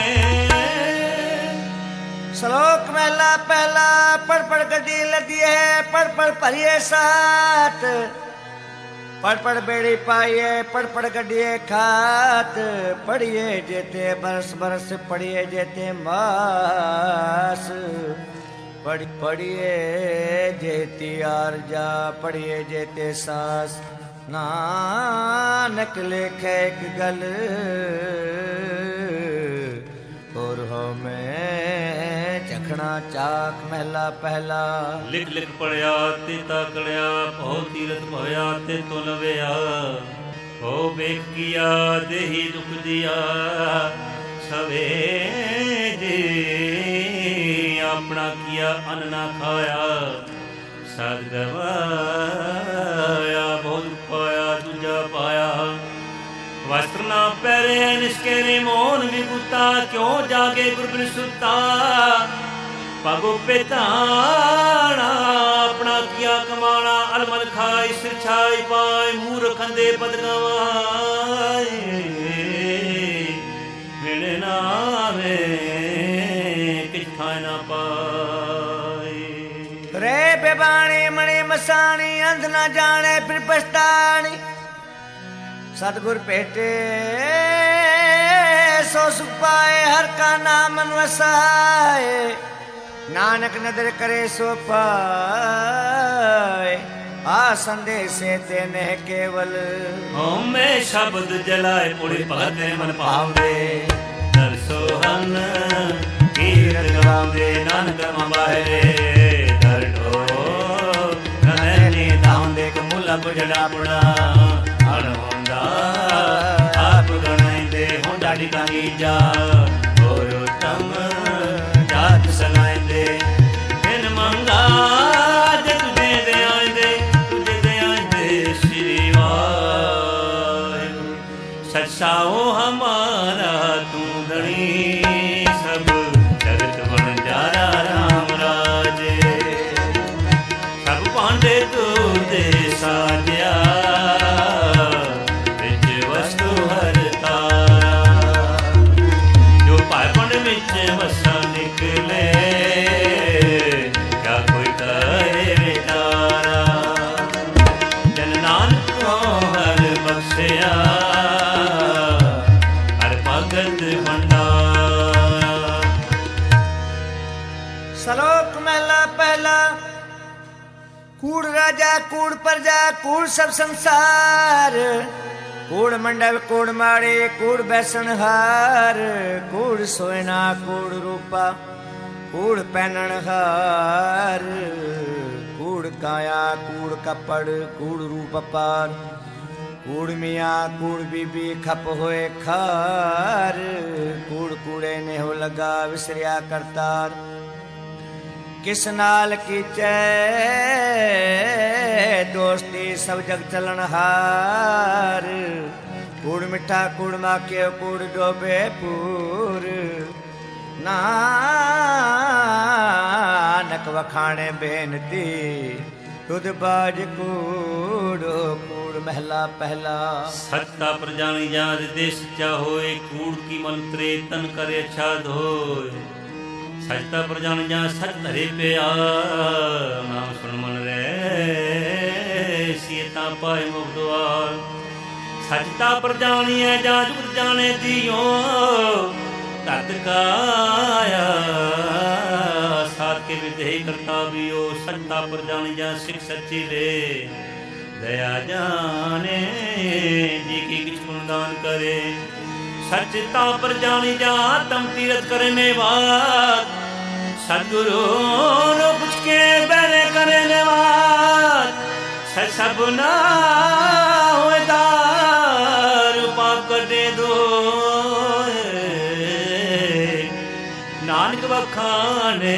ਸ਼ਲੋਕ ਮਹਿਲਾ ਪਹਿਲਾ ਪੜ ਪੜ ਗੱਡੀ ਲੱਦੀ ਹੈ ਪੜ ਪੜ ਭਰੀਏ ਸਾਥ ਪੜ ਪੜ ਬੇੜੀ ਪਾਈਏ ਪੜ ਪੜ ਗੱਡੀਏ ਖਾਤ ਪੜੀਏ जेते बरस बरस पढ़िए जेते मास पढ़ पढ़िए जेती आरजा पढ़िए जेते सास नानक लेखे एक गल और हो में चखना चाक महला पहला ਲਿਖ ਲਿਖ ਪੜਿਆ ਤੇ ਤਾਕੜਿਆ ਭਉ ਤੀਰਥ ਭਇਆ ਤੇ ਤੋ ਲਵਿਆ ਹੋ ਵੇਖ ਕੀਆ ਦੇਹੀ ਦੁਖ ਦਿਆ ਸਵੇ ਜੀ ਆਪਣਾ ਕੀਆ ਅੰਨ ਨਾ ਖਾਇਆ ਸਦ ਗਵਾਇਆ ਬਹੁਤ ਪਾਇਆ ਦੂਜਾ ਪਾਇਆ ਵਸਤਰ ਨਾ ਪਹਿਰੇ ਨਿਸ਼ਕੇਰੇ ਮੋਨ ਵਿਗੁਤਾ ਕਿਉਂ ਜਾਗੇ ਗੁਰਬਿਨ ਸੁਤਾ ਪਗੋ ਪੇਤਾਣਾ ਆਪਣਾ ਕੀਆ ਕਮਾਣਾ ਅਲਮਲ ਖਾਈ ਸਿਰ ਛਾਈ ਪਾਏ ਮੂਰਖ ਅੰਦੇ ਬਦਗਵਾਏ ਮਿਲ ਨਾਵੇ ਕਿਛ ਖਾਇ ਨਾ ਪਾਏ ਰੇ ਬੇਬਾਣੀ ਮਣੀ ਮਸਾਣੀ ਅੰਧ ਨਾ ਜਾਣੇ ਫਿਰ ਪਛਤਾਣੀ सतगुर भेटे सो सुख पाए हर का नाम मन वसाए नानक नदर करे सो पाए आ संदेशे तेने केवल होमे शब्द जलाए पुड़ी भगत मन पावे दर सोहन कीरत गावे नानक माहे ਸਭ ਜੜਾ ਪੁਣਾ ਹਣ ਹੁੰਦਾ ਆਪ ਗਣਾਇਂਦੇ ਹੁੰਦਾ ਡਿਕਾ ਨੀਜਾ ਹੋਰ ਉਤਮ ਜਾਤ ਸਲਾਇਂਦੇ ਬਿਨ ਮੰਗਾ ਜੇ ਤੁਝੇ ਦੇ ਆਇਂਦੇ ਤੁਝੇ ਦੇ ਆਇਂਦੇ ਸ੍ਰੀ ਵਾਹਿਗੁਰੂ ਸੱਚਾਓ ਹਮਾਰਾ ਤੂੰ ਧਣੀ ਸਭ ਜਗਤ ਬਣ ਜਾਰਾ ਰਾਮ ਰਾਜੇ ਸਭ ਭਾਂਡੇ ਤੂੰ ਦੇ ਸਾਜਿਆ ਵਿੱਚ ਵਸਤੂ ਹਰ ਤਾਰਾ ਜੋ ਭਾਇਪਣ ਵਿੱਚ ਵਸਾ ਨਿਕਲੇ ਕਿਆ ਕੋਈ ਕਰੇ ਵਿਚਾਰਾ ਜਨ ਨਾਨਕ ਕੋ ਹਰ ਬਖਸ਼ਿਆ ਹਰ ਭਗਤ ਭੰਡਾਰਾ। ਸਲੋਕ ਮਹਿਲਾ ਪਹਿਲਾ। ਕੂੜ ਰਾਜਾ ਕੂੜ ਪ੍ਰਜਾ ਕੂੜ ਸਭ ਸੰਸਾਰ ਕੂੜ ਮੰਡਲ ਕੂੜ ਮਾੜੇ ਕੂੜ ਬੈਸਣ ਹਾਰ ਕੂੜ ਸੋਇਨਾ ਕੂੜ ਰੂਪਾ ਕੂੜ ਪਹਿਨਣ ਹਾਰ ਕੂੜ ਕਾਇਆ ਕੂੜ ਕੱਪੜ ਕੂੜ ਰੂਪ ਪਾਰ ਕੂੜ ਮੀਆਂ ਕੂੜ ਬੀਬੀ ਖਪ ਹੋਏ ਖਾਰ ਕੂੜ ਕੂੜੇ ਨੇ ਹੋ ਲਗਾ ਵਿਸਰਿਆ ਕਰਤਾਰ ਕਿਸ ਨਾਲ ਕੀਚੈ ਦੋਸਤੀ ਸਭ ਜਗ ਚਲਣ ਹਾਰ ਕੂੜ ਮਿੱਠਾ ਕੂੜ ਮਾਕਿਓ ਕੂੜ ਡੋਬੇ ਪੂਰ ਨਾਨਕ ਵਖਾਣੇ ਬੇਨਤੀ ਤੁਧ ਬਾਜ ਕੂੜੋ ਕੂੜ ਮਹਿਲਾ ਪਹਿਲਾ। ਸੱਤਾ ਪ੍ਰਜਾਣੀ ਜਾਂ ਦੇਸ਼ ਚਾ ਹੋਏ ਕੂੜ ਕੀ ਮੰਤਰੇ ਤਨ ਕਰੇ ਅੱਛਾ ਧੋਏ ਸੱਚਤਾ ਪ੍ਰਜਾਣ ਜਾਂ ਸੱਚ ਧਰੇ ਪਿਆ ਨਾਮ ਸੁਣ ਮਨ ਰੇ ਸੀਤਾ ਪਾਏ ਮੁਕਦਵਾਰ ਸੱਚਤਾ ਪ੍ਰਜਾਣੀਐ ਜਾਂ ਜੁਗ ਜਾਣੇ ਦੀਓ ਧਰਤ ਕਾਇਆ ਸਾਧ ਕੇ ਵਿਦੇ ਕਰਤਾ ਵੀਓ ਸੱਚਤਾ ਪ੍ਰਜਾਣੀ ਜਾਂ ਸਿੱਖ ਸੱਚੀ ਲੈ ਦਇਆ ਜਾਣੇ ਜੀ ਕੀ ਕਿਛ ਗੁਣਦਾਨ ਕਰੇ ਸੱਚਤਾ ਪ੍ਰਜਾਣੀ ਜਾਂ ਤਮ ਤੀਰਥ ਕਰਨੇ ਬਾਤ ਸਤਿਗੁਰੂ ਨੂੰ ਪੁੱਛ ਕੇ ਬਹਿਰੇ ਕਰਨੇ ਬਾਤ ਸਚ ਸਭ ਨਾ ਹੋਏ ਦਾਰ ਪਾਪ ਕੱਢੇ ਦੋਏ ਨਾਨਕ ਵਖਾਣੇ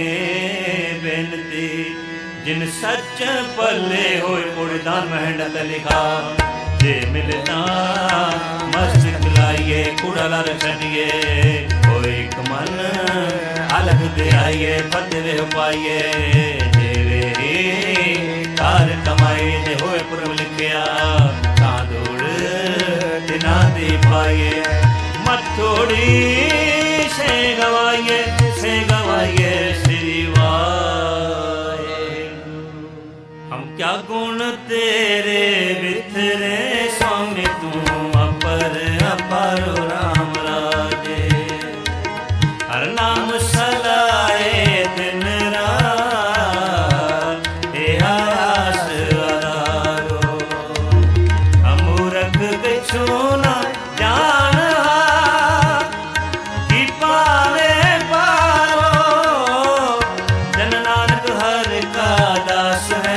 ਬੇਨਤੀ ਜਿਨ ਸੱਚ ਪੱਲੇ ਹੋਏ ਕੁੜਦਾਨ ਮਹਿੰਡਤ ਲਿਖਾ ਜੇ ਮਿਲਤਾ ਮਸਤ ਲਾਈਏ ਕੂੜਾ ਲਾ ਛੱਡੀਏ ਹੋਏ ਇੱਕ ਮਨ ਅਲਗ ਦੇ ਆਈਏ ਫਤਿਹ ਪਾਈਏ ਦੇਵੇ ਕਾਰ ਕਮਾਈ ਦੇ ਹੋਏ ਪੁਰਬ ਲਿਖਿਆ ਤਾਂ ਦੂੜ ਦਿਨਾਂ ਦੀ ਪਾਈਏ ਮਥੋੜੀ ਸੇ ਗਵਾਈਏ ਸੇ ਗਵਾਈਏ ਸ੍ਰੀ ਵਾਹਿਗੁਰੂ। ਹਮ ਕਿਆ ਗੁਣ ਤੇਰੇ ਵਿਥਰੇ ਸੋਨੇ ਤੂੰ ਅਪਰ ਅਪਰ ਰਾਮ ਰਾਜੇ ਹਰ ਨਾਮ ਸਲਾਏ ਦਿਨ ਰਾਤ ਇਹ ਆਸ ਅਰਾਰੋ ਅਮੂਰਖ ਬਿਛੂ ਨਾ ਜਾਣ ਕੀ ਪਾਵੇ ਪਾਰੋ ਜਨ ਨਾਨਕ ਹਰ ਕਾ ਦਾਸ ਹੈ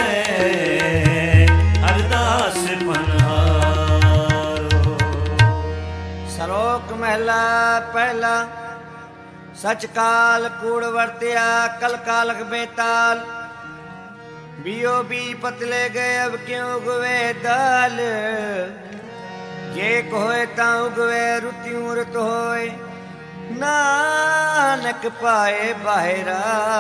ਮਹਿਲਾ ਪਹਿਲਾ। ਸਚ ਕਾਲ ਕੂੜ ਵਰਤਿਆ ਕਲ ਕਾਲਕ ਬੇਤਾਲ ਬੀਓ ਬੀ ਪਤਲੇ ਗਏ ਅਬ ਕਿਉਂ ਉਗਵੇ ਦਾਲ ਜੇ ਕੋਏ ਤਾਂ ਉਗਵੇ ਰੁਤਿਉ ਰਤ ਹੋਏ ਨਾਨਕ ਪਾਏ ਬਾਹਿਰਾ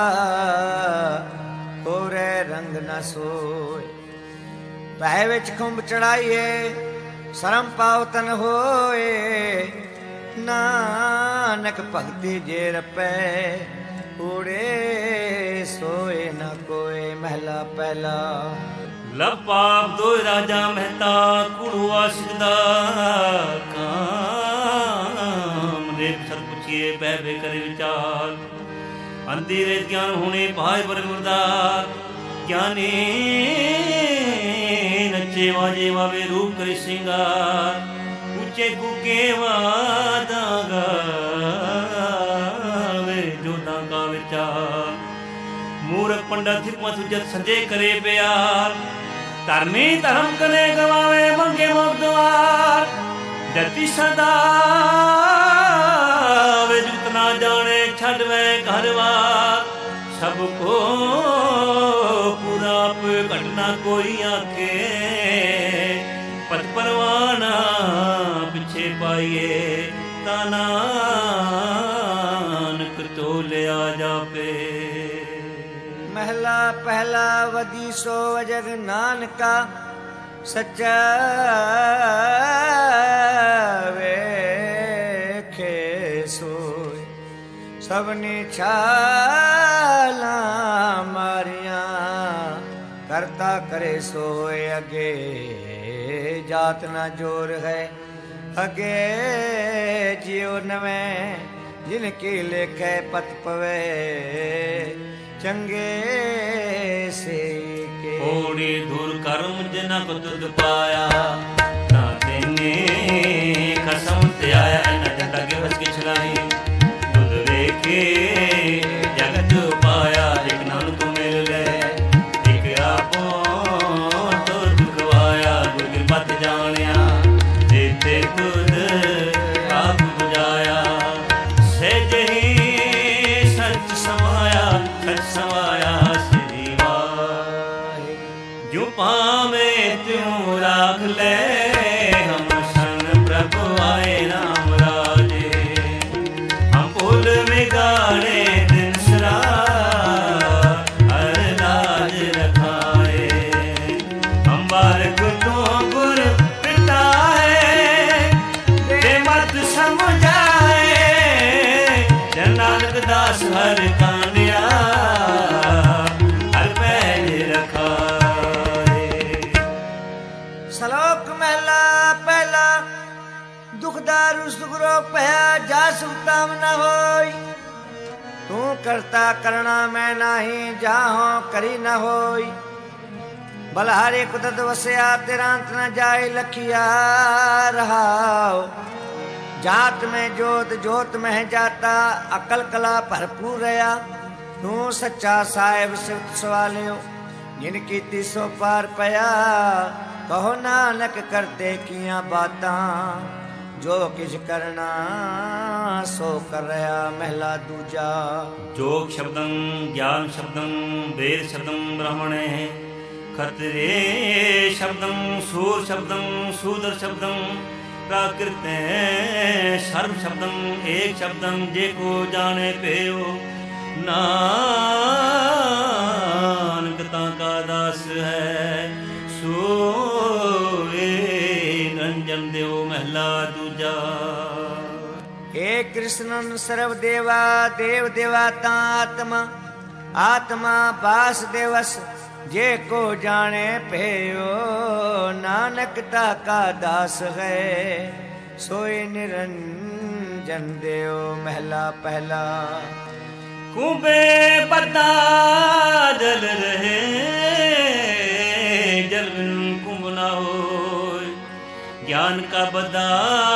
ਹੋਰੇ ਰੰਗ ਨਾ ਸੋਏ ਪੈ ਵਿੱਚ ਖੁੰਬ ਚੜਾਈਏ ਸ਼ਰਮ ਪਾਵਤਨ ਹੋਏ ਨਾਨਕ ਭਗਤੀ ਜੇ ਰਪੈ ਊੜੇ ਸੋਏ ਨਾ ਕੋਏ ਮਹਿਲਾ ਪਹਿਲਾ। ਲਪਾਪ ਦੋ ਰਾਜਾ ਮਹਿਤਾ ਕੁੜਵਾ ਸਿੱਧਾ ਕਾਮ ਦੇ ਸਤ ਪੁੱਛੀਏ ਬਹਿ ਬਹਿ ਕਰੇ ਵਿਚਾਰ ਅੰਧੇਰੇ ਗਿਆਨ ਹੋਣੇ ਭਾਇ ਬਰਗੁਰਦਾਰ ਗਿਆਨੀ ਨੱਚੇ ਵਾਜੇ ਵਾਵੇ ਰੂਪ ਕਰੇ ਸਿੰਗਾਰ ਉੱਚੇ ਕੁਕੇ ਵਾਦਾ ਗਾਵੇ ਜੋਦਾਂ ਕਾ ਵਿਚਾਰ ਮੂਰਖ ਪੰਡਤ ਹਿਕਮਤ ਜਤ ਸੰਜੇ ਕਰੇ ਪਿਆਰ ਧਰਮੀ ਧਰਮ ਕਨੇ ਗਵਾਵੇ ਮੰਗੇ ਮੁਖ ਦੁਆਰ ਜਤੀ ਸਦਾ ਵੇ ਜੁਤ ਨਾ ਜਾਣੇ ਛੱਡਵੇ ਘਰਵਾਰ ਸਭ ਕੋ ਪੁਰਾਪ ਘਟਨਾ ਕੋਈ ਆਖੇ ਪਤ ਪਰਵਾਨਾ ਪਿਛੇ ਪਾਈਏ ਤਾ ਨਾਨਕ ਤੋਲਿਆ ਜਾਪੇ। ਮਹਿਲਾ ਪਹਿਲਾ ਵਦੀ ਸੋ ਵਜਗ ਨਾਨਕਾ ਸੱਚਾ ਵੇਖੇ ਸੋਇ ਸਭਨੀ ਛਾਲਾਂ ਮਾਰੀਆਂ ਕਰਤਾ ਕਰੇ ਸੋਏ ਅਗੇ ਜਾਤ ਨਾ ਜੋਰ ਹੈ ਅਗੇ ਜਿਉ ਨਵੇਂ ਜਿਨ ਕੀ ਲੇਖੇ ਪਤ ਪਵੇ ਚੰਗੇ ਸੇ ਕੇ ਹੋੜੀ ਧੁਰ ਕਰਮ ਜਿਨਾ ਕੋ ਤੁਧ ਪਾਇਆ ਨਾ ਤੈਨੇ ਖਸਮ ਤੇ ਆਇਆ ਨ ਜੰਦਾ ਕੇ ਬਸ ਕੇ ਛਲਾਈ ਤੁਧ ਵੇਖੇ ਜਗਤ ਪਾਇਆ ਇਕ ਨਾਨਕ ਮਿਲ ਲੈ ਇਕ ਆਪੋ ਤੁਧ ਖਵਾਇਆ ਗੁਰ ਕਿਰਪਤ ਜਾਣਿਆ ਜਿਤੇ ਤੁਧ ਆਪ ਬੁਝਾਇਆ ਸਹਿਜਹੀ ਸੱਚ ਸਮਾਇਆ ਸੱਚ ਸਮਾਇਆ ਸ੍ਰੀ ਵਾਹਿ ਜੋ ਪਾਵੇਂ ਤਿਉ ਰਾਖ ਲੈ ਹਮ ਸ਼ਨ ਪ੍ਰਭੂ ਆਏ ਨਾਮ ਰਾਜੇ ਹਮ ਭੁੱਲ ਵਿਗਾੜੇ ਦਿਨ ਸਰਾ ਹਰ ਲਾਜ ਰਖਾਏ ਹਮ ਬਾਰਕ ਤੋਂ ਗੁਰ ਪਿਤਾ ਹੈ ਦੇ ਮਤ ਸਮਝਾਏ ਜਨ ਨਾਨਕ ਦਾਸ ਹਰ ਕਾਂਡਿਆ ਹਰ ਪੈਜ ਰਖਾਏ। ਸਲੋਕ ਮਹਿਲਾ ਪਹਿਲਾ ਦੁਖਦਾਰੂ ਸੁਗਰੋ ਭਇਆ ਜਾ ਸੁਤਾਮ ਨ ਹੋਈ ਤੂੰ ਕਰਤਾ ਕਰਣਾ ਮੈਂ ਨਾਹੀ ਜਾਹੋ ਕਰੀ ਨ ਹੋਈ ਬਲਹਾਰੇ ਕੁਦਰਤ ਵਸਿਆ ਤੇਰਾ ਅੰਤ ਨ ਜਾਏ ਲਖਿਆ ਰਹਾਓ जात में जोत जोत में जाता अकल कला भरपूर रहा तू सच्चा साहिब सिफत सवालियो जिनकी तीसो पार पया कहो नानक करते किया बातां जो किछ करना सो कर रहा महला दूजा। जोग शब्दं ज्ञान शब्दं वेद शब्दं ब्राह्मणे खतरे शब्दं सूर शब्दं सूदर शब्दं प्राकृत सर्व शब्दं एक शब्दं जे को जाने पेयो नानक ताका दास है सोए रंजन देव महला दूजा। हे कृष्णन सर्व देवा देव देवाता आत्मा आत्मा बास देवस जे को जाने पेयो नानक ताका दास है सोई निरंजन देव महला पहला। कुबे बदा जल रहे जल बिन कुंभ न हो ज्ञान का बदा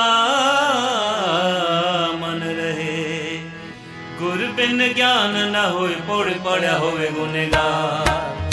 मन रहे गुर बिन ज्ञान न होए पौड़ पड़ा होवे गुनेगार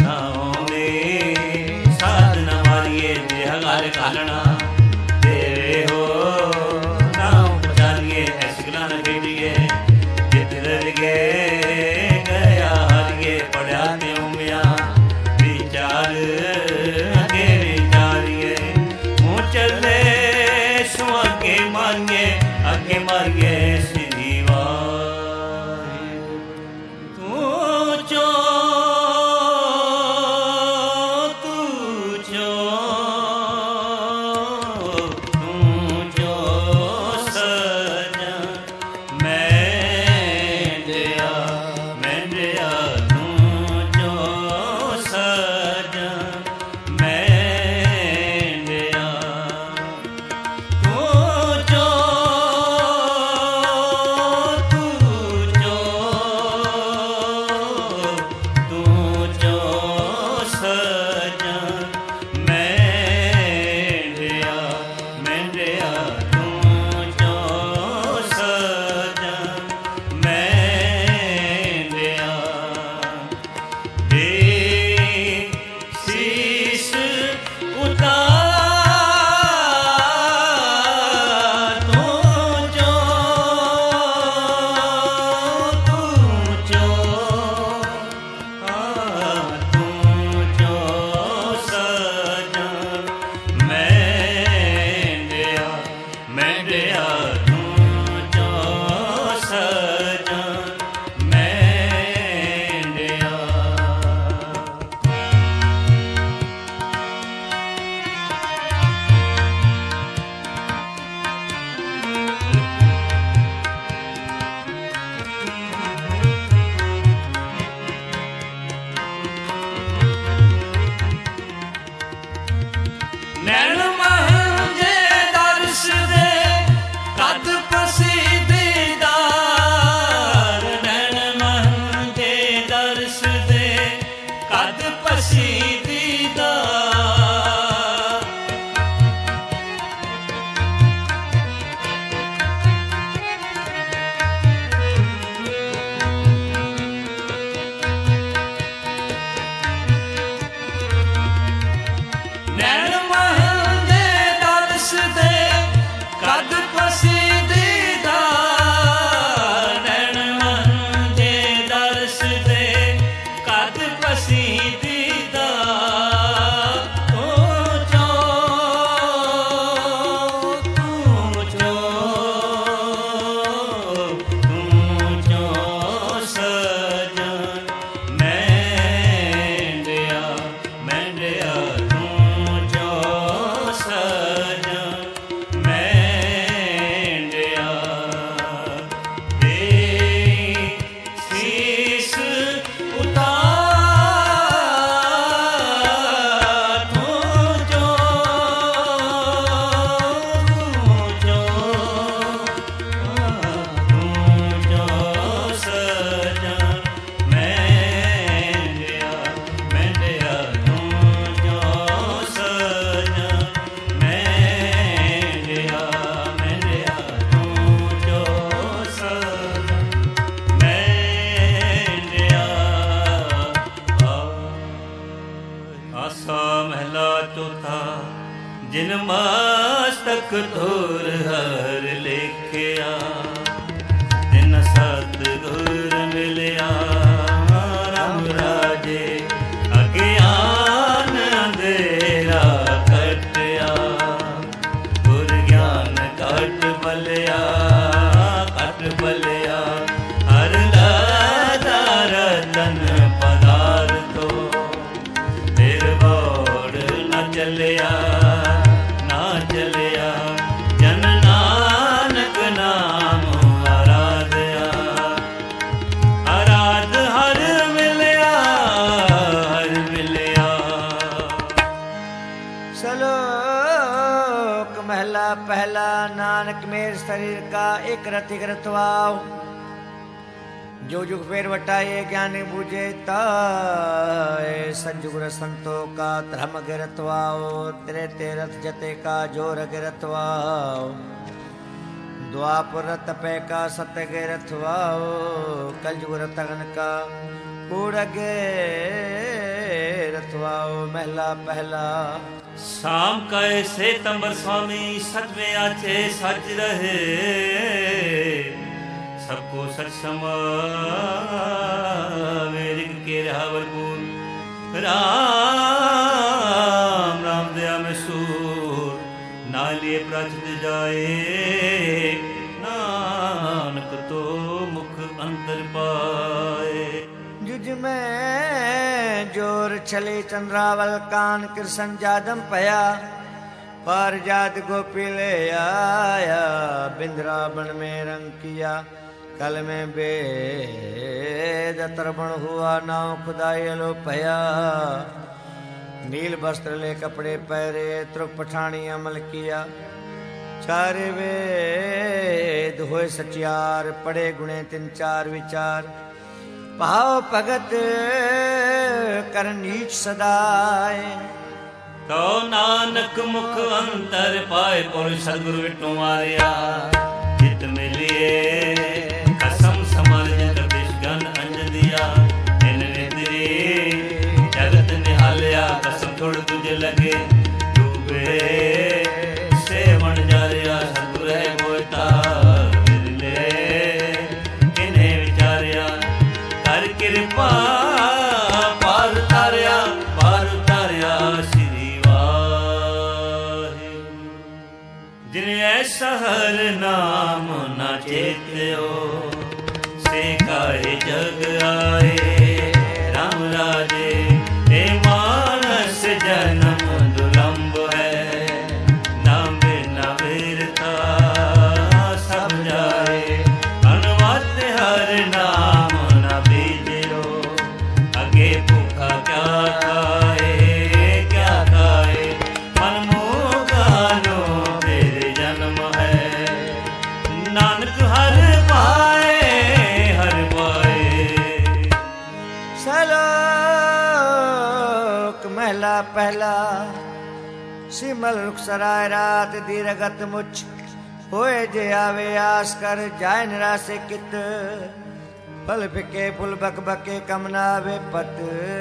साधना मारिए देहगार कालना तेरे हो नाम पचालिए ऐसे गला न खेलिए जित रगे गया हारिए पड़ा त्यों मिया विचार आगे विचारिए मुँह चले सो आगे मारिए आगे मारिए श्री वाहि तू चो ਪਸੀ ਦੀਦਾਰ ਨੈਣ ਮਨ ਦੇ ਦਰਸ ਦੇ ਕਦ ਪਸੀ ਦੀਦਾਰ ਨੈਣ ਮਨ ਦੇ ਦਰਸ ਦੇ ਕਦ ਪਸੀ ਦੀਦਾਰ ਨੈਣ ਮਨ ਦੇ ਦਰਸ ਦੇ ਕਦ ਪਸੀ ਦੀਦਾਰ ਤੂੰ ਚੋ ਤੂੰ ਚੋ ਤੂੰ ਚੋ ਸਜਣ ਮੈਂਡਿਆ ਮੈਂਡਿਆ ਤੂੰ ਚੋ ਸਜਣ ਮੈਂਡਿਆ ਦੇ ਸੀਸ ਉਤਾਰ ਤੂੰ ਚੋ ਤੂੰ ਚੋ ਤੂੰ ਚੋ ਸਜਣ ਮੈਂਡਿਆ ਮੈਂਡਿਆ ਤੂੰ ਚੋ ਸਜਣ ਮੈਂਡਿਆ ਮੈਂਡਿਆ ਤੂੰ ਚੋ ਸਜਣ ਮੈਂਡਿਆ ਆਸਾ ਮਹਿਲਾ ਚੌਥਾ ਜਿਨ ਮਸਤਕ ਧੁਰ ਹਰ ਲੇਖਿਆ ਤਿਨ ਸਤਿਗੁਰ ਮਿਲਿਆ ਰਾਮ ਰਾਜੇ ਅਗਿਆਨ ਅੰਧੇਰਾ ਕਟਿਆ ਗੁਰ ਗਿਆਨ ਘਟ ਬਲਿਆ ਘਟ ਬਲਿਆ ਹਰ ਲਾਦਾ ਰਤਨ ਪਦਾਰਥੋ ਫਿਰ ਬੋੜ ਨ ਚੱਲਿਆ ਨਾ ਚੱਲਿਆ ਜਨ ਨਾਨਕ ਨਾਮ ਆਰਾਧਿਆ ਆਰਾਧ ਹਰ ਮਿਲਿਆ ਹਰ ਮਿਲਿਆ ਸਲੋਕ ਮਹਿਲਾ ਪਹਿਲਾ ਨਾਨਕ ਮੇਰ ਸਰੀਰ ਕਾ ਇੱਕ ਰਤਿ ਰਤਵਾਉ जो जुग फेर वटाए ज्ञानी बूझे ताए संजुग संतो का धर्म गिरतवाओ तेरे तेरथ जते का जोर गिरतवाओ द्वापुर तपे का सत्य गिरतवाओ कलयुग रतगन का कूड़ गिरतवाओ महला पहला शाम कहे से तंबर स्वामी सच में आचे सच रहे सबको सच समावे रिग के रावलपुर राम राम दया में सूर नालिए प्रचत जाए नानक तो मुख अंतर पाए जुज में जोर छले चंद्रावल कान कृष्ण जादम पया पार जात गोपी ले आया बिंद्रावन में रंग किया कल में बेद तरबण हुआ नाव खुदाई लो पया नील वस्त्र ले कपड़े पहरे त्रुक पठानी अमल किया चार वेद होए सचियार पढ़े गुणे तिन चार विचार भाव भगत कर नीच सदाए तो नानक मुख अंतर पाए पुर सदगुरु विटो मारिया जित मिलिए कसम समर जगदीश गन अंज दिया इन निद्री जगत निहालिया कसम थोड़ तुझे लगे डूबे से बन जा रिया सदगुरु है मोता मिले किन्हें विचारिया कर कृपा पार तारिया पार तारिया ऐसा हर नाम न चेत्यो से काहे जग आए राम राजे हे मानस जन्म दुलंब है नाम बिना वीरता सब जाए अनुमत हर नाम न बीजो अगे भूखा क्या खाए क्या खाए मन मोह गालो ਨਾਨਕ ਹਰ ਪਾਏ ਹਰ ਪਾਏ। ਸਲੋਕ ਮਹਿਲਾ ਪਹਿਲਾ। ਸਿਮਲ ਰੁਖਸਰਾਏ ਰਾਤ ਦੀ ਰਗਤ ਮੁੱਛ ਹੋਏ ਜੇ ਆਵੇ ਆਸ ਕਰ ਜਾਏ ਨਿਰਾਸੇ ਕਿਤ। ਫਲ ਫਿਕੇ ਫੁੱਲ ਬਕ ਬਕੇ ਕਮ ਨਾ ਆਵੇ ਪਤ।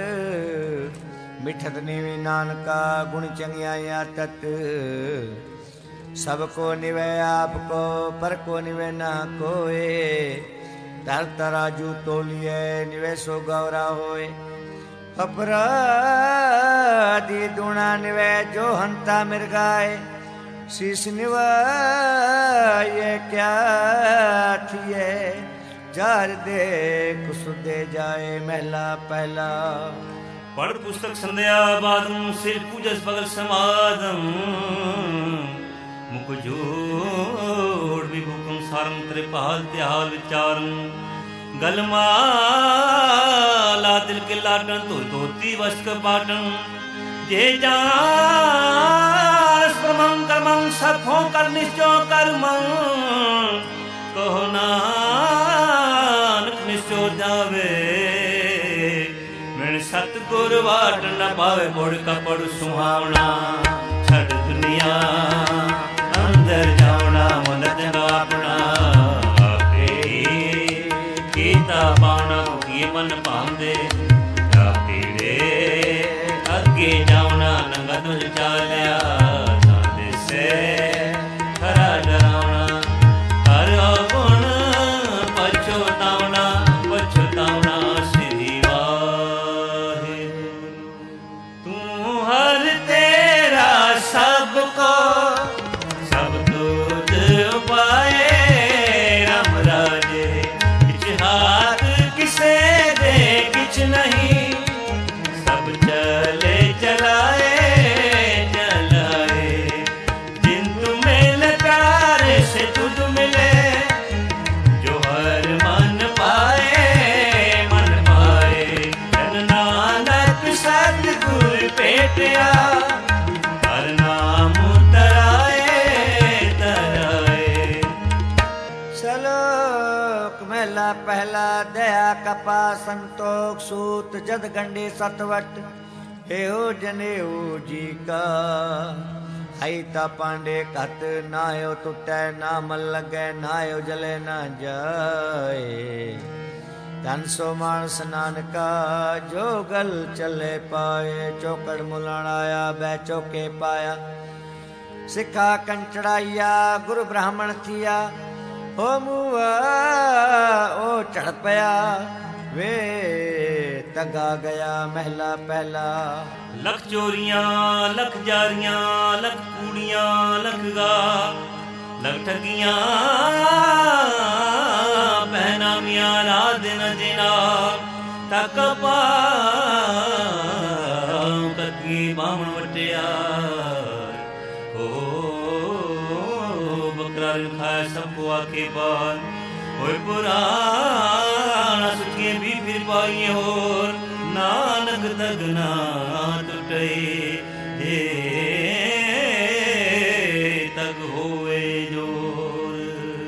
ਮਿਠਤ ਨੀਵੀ ਨਾਨਕਾ ਗੁਣ ਚੰਗਿਆਈਆਂ ਤਤ। ਸਭ ਕੋ ਨਿਵੇ ਆਪ ਕੋ ਪਰ ਕੋ ਨਿਵੇ ਨਾ ਕੋਏ। ਧਰ ਤਰਾਜੂ ਤੋਲੀਏ ਨਿਵੇ ਸੋ ਗੌਰਾ ਹੋਏ। अपराधी दुणा निवे जो हंता मिर्गाए। शीश निवाये क्या थिए जार दे कुसुदे जाए महला पहला। पढ़ पुस्तक संध्या बादम सिर पूजस बगल समादम। मुख जोड़ विभुकम सारम त्रिपाल त्याल विचारम। गलमाला दिल के लाटन तो धोती वस्क पाटन। जे जान परमं कर्मं सफों कर निश्चो कर्मं। कहो नानक निश्चो जावे मिण सतगुर वाट न पावे। मुड़ कपड़ सुहावना छड़ दुनिया अंदर जावना मन जगा अपना। पावना की मन पांदे पीड़े अगे जावना। नंगा तुझ चालिया सादे से खरा डरावना। हर गुण पछुतावना पछुतावना श्री वाहे। तू हर तेरा सबको सब तुझ उपाए। राम राजे हाथ किसे दे किछ नहीं। सब चले चलाए चलाए। जिन तुम्हें प्यारे से तुझ मिले। जो हर मन पाए मन पाए। जन नानक सतगुर पेटिया हर नाम तराए तराए। चलो महला पहला। दया कपा संतोष सूत जद गंडे सतवट। हे हो जनेऊ जी का हईता पांडे कत। नायो टूटे ना मल लगे नायो जले ना जाए। धन सो मानस नानका जो गल चले पाए। चौकड़ मुलाण आया बै चौके पाया। सिखा कंचड़ाइया गुरु ब्राह्मण थिया। ओ मुआ ओ चढ़ पया वे तगा गया महला पहला। लख चोरियां लख जारियां लख कूड़ियां लख गा। लख ठगियां पहनामियां रात न जिना। तक पा ककी बामण वटिया। खाए सबको आके बाद होए पुराना सुखिए भी फिर पाइए। और नानक दगना टूटे जे तग होए जोर।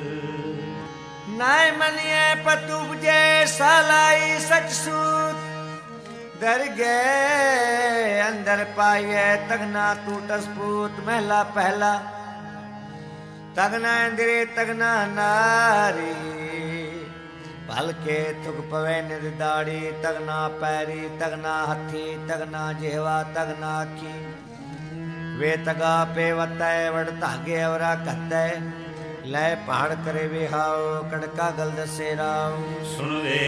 नाय मनिए पतुब जे सालाई सच सूत। दर गए अंदर पाइए तगना टूटस पूत। महला पहला। तगना इंद्रे तगना नारी भल के तुग पवे निद दाड़ी। तगना पैरी तगना हथी तगना जेवा तगना आखी। वे तगा पे वतय वड़ धागे अवरा कहतय। लय पहाड़ करे वे हाओ कड़का गल दसे राव। सुन वे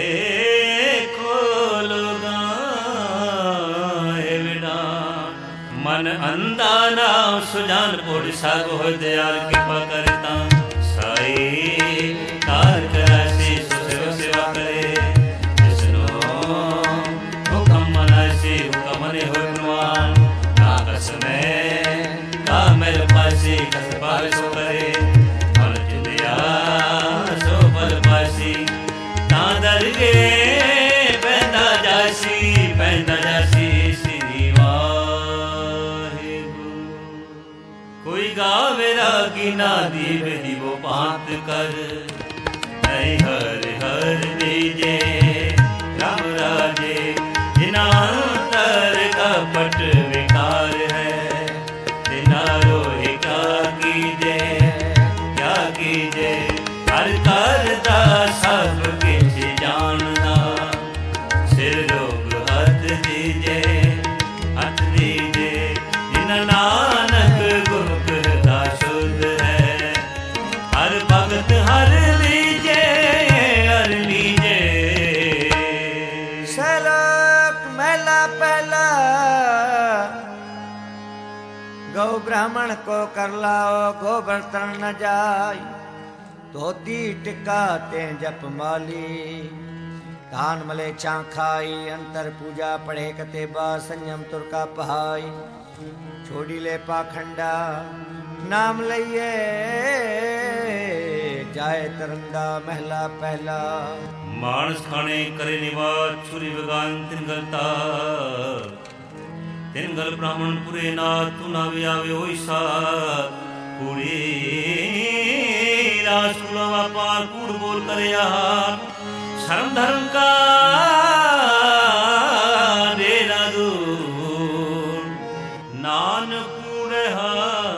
खोलो गाए विना। मन अंधा नाम सुजान पोड़ साग हो दयाल कृपा करता। साई कार करासी सुसेव सेवा करे। जिसनो हुक्म मनासी हुक्म मने हो प्रमाण। ना कसमे का मेल पासी कस पावे सो करे। फल जिंदिया सो फल पासी। ता दरगे पैदा जासी पैदा जासी। कोई गावे रागी ना दीवे दीवो पान मात कर। ऐ हर हर दीजे राम राजे, जिना अंतर कपट विकार है। तिना रोहि क्या कीजे क्या कीजे, हर करदा सब किछ जानदा। सिर रोग हथ दीजे हथ दीजे, जिन नानक गुर कहदा शुद्ध है। हर भगत हर लीजे हर लीजे। श्लोक महला पहला। गौ ब्राह्मण को कर लाओ, गो बर्तन न जाय। धोती टिका ते जप माली, धान मले छां खाई। अंतर पूजा पढ़े कतेबा, संयम तुर का पहाई। छोड़ी ले पाखंडा नाम लइए, जाए तरंगा महला पहला। मानस खाने करे निवास, छुरी बगान तिन गलता। तिन गल ब्राह्मण पुरे नाथ, तू ना वे आवे होई सा। कूड़ी राज कुला व्यापार, कूड़ बोल करे यार। शर्म धर्म का डेरा दूर, नानक कूड़े हा